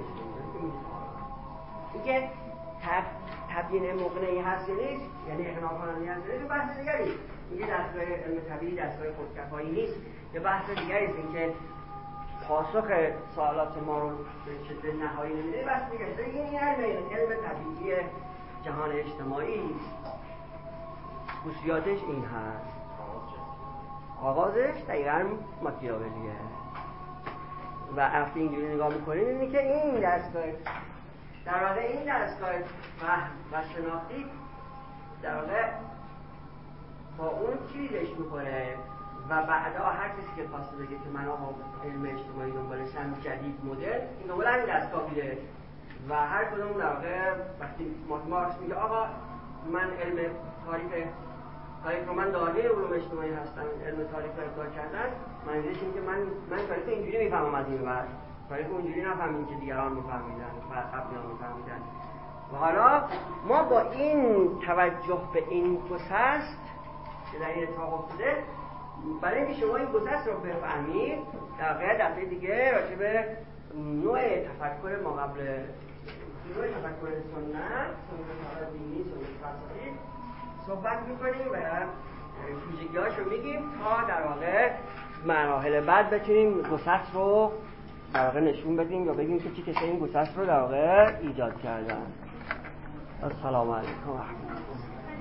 میگه تبیین مقنعی هست نیست، یعنی اقناع کننده هست نیست، بحث دیگری. میگه دستگاه علم طبیعی دستگاه خودکفایی نیست، یه بحث دیگری است. اینکه پاسخ سوالات ما رو به شکل نهایی نمیده، بحث دیگری است. این علم علم طبیعی جهان اجتماعی خصوصیاتش این هست. آغازش دقیقاً ماکیاولیه و وقتی اینجوری نگاه میکنیم اینه که این دستگاه در واقع این دستگاه فهم و شناختی در واقع با اون چیزش میخوره و بعدا هر کسی که خواسته بگه که من آقا علم اجتماعی دنبالشم جدید مدل، این دنبال همین دستگاه میره و هر کدوم در واقع وقتی مارکس میگه آقا من علم تاریخ تاریخ رو من داده علوم اجتماعی هستم، علم تاریخ رو ابداع کردن، منظورش اینه که من من تاریخ اینجوری میفهمم از این ور، تاریخ اونجوری نفهمیم که دیگران میفهمیدن و قبلیان میفهمیدن. و حالا ما با این توجه به این گسست که در این اتفاق افتاده، برای اینکه شما این گسست رو بفهمید در واقع دفعه دیگه راجع به نوع تفکر ما قبل نوع تفکر سنت، سنت دینی، سنت فلسفی صحبت میکنیم و ویژگی‌هاش رو میگیم تا در واقع مراحل بعد بتونیم گسست رو در واقع نشون بدیم یا بگیم که چی کسی این گسست رو در واقع ایجاد کردن. السلام علیکم و رحمت الله.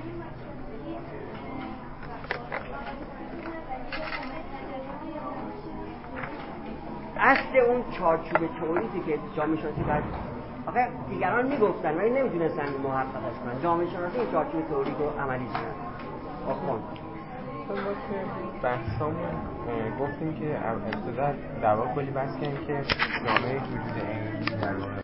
اصل اون چارچوب تئوریکی که جامعه شناسی بعد آخه دیگران میگفتن ولی نمیدونستن محققش کنن. جامعه شناسی این چارچوب تئوریک رو عملی کنن. آخوان ما که بحثامون گفتیم که ابتدا در واقع کلی بحث کردیم که جامعه وجود عینی در واقع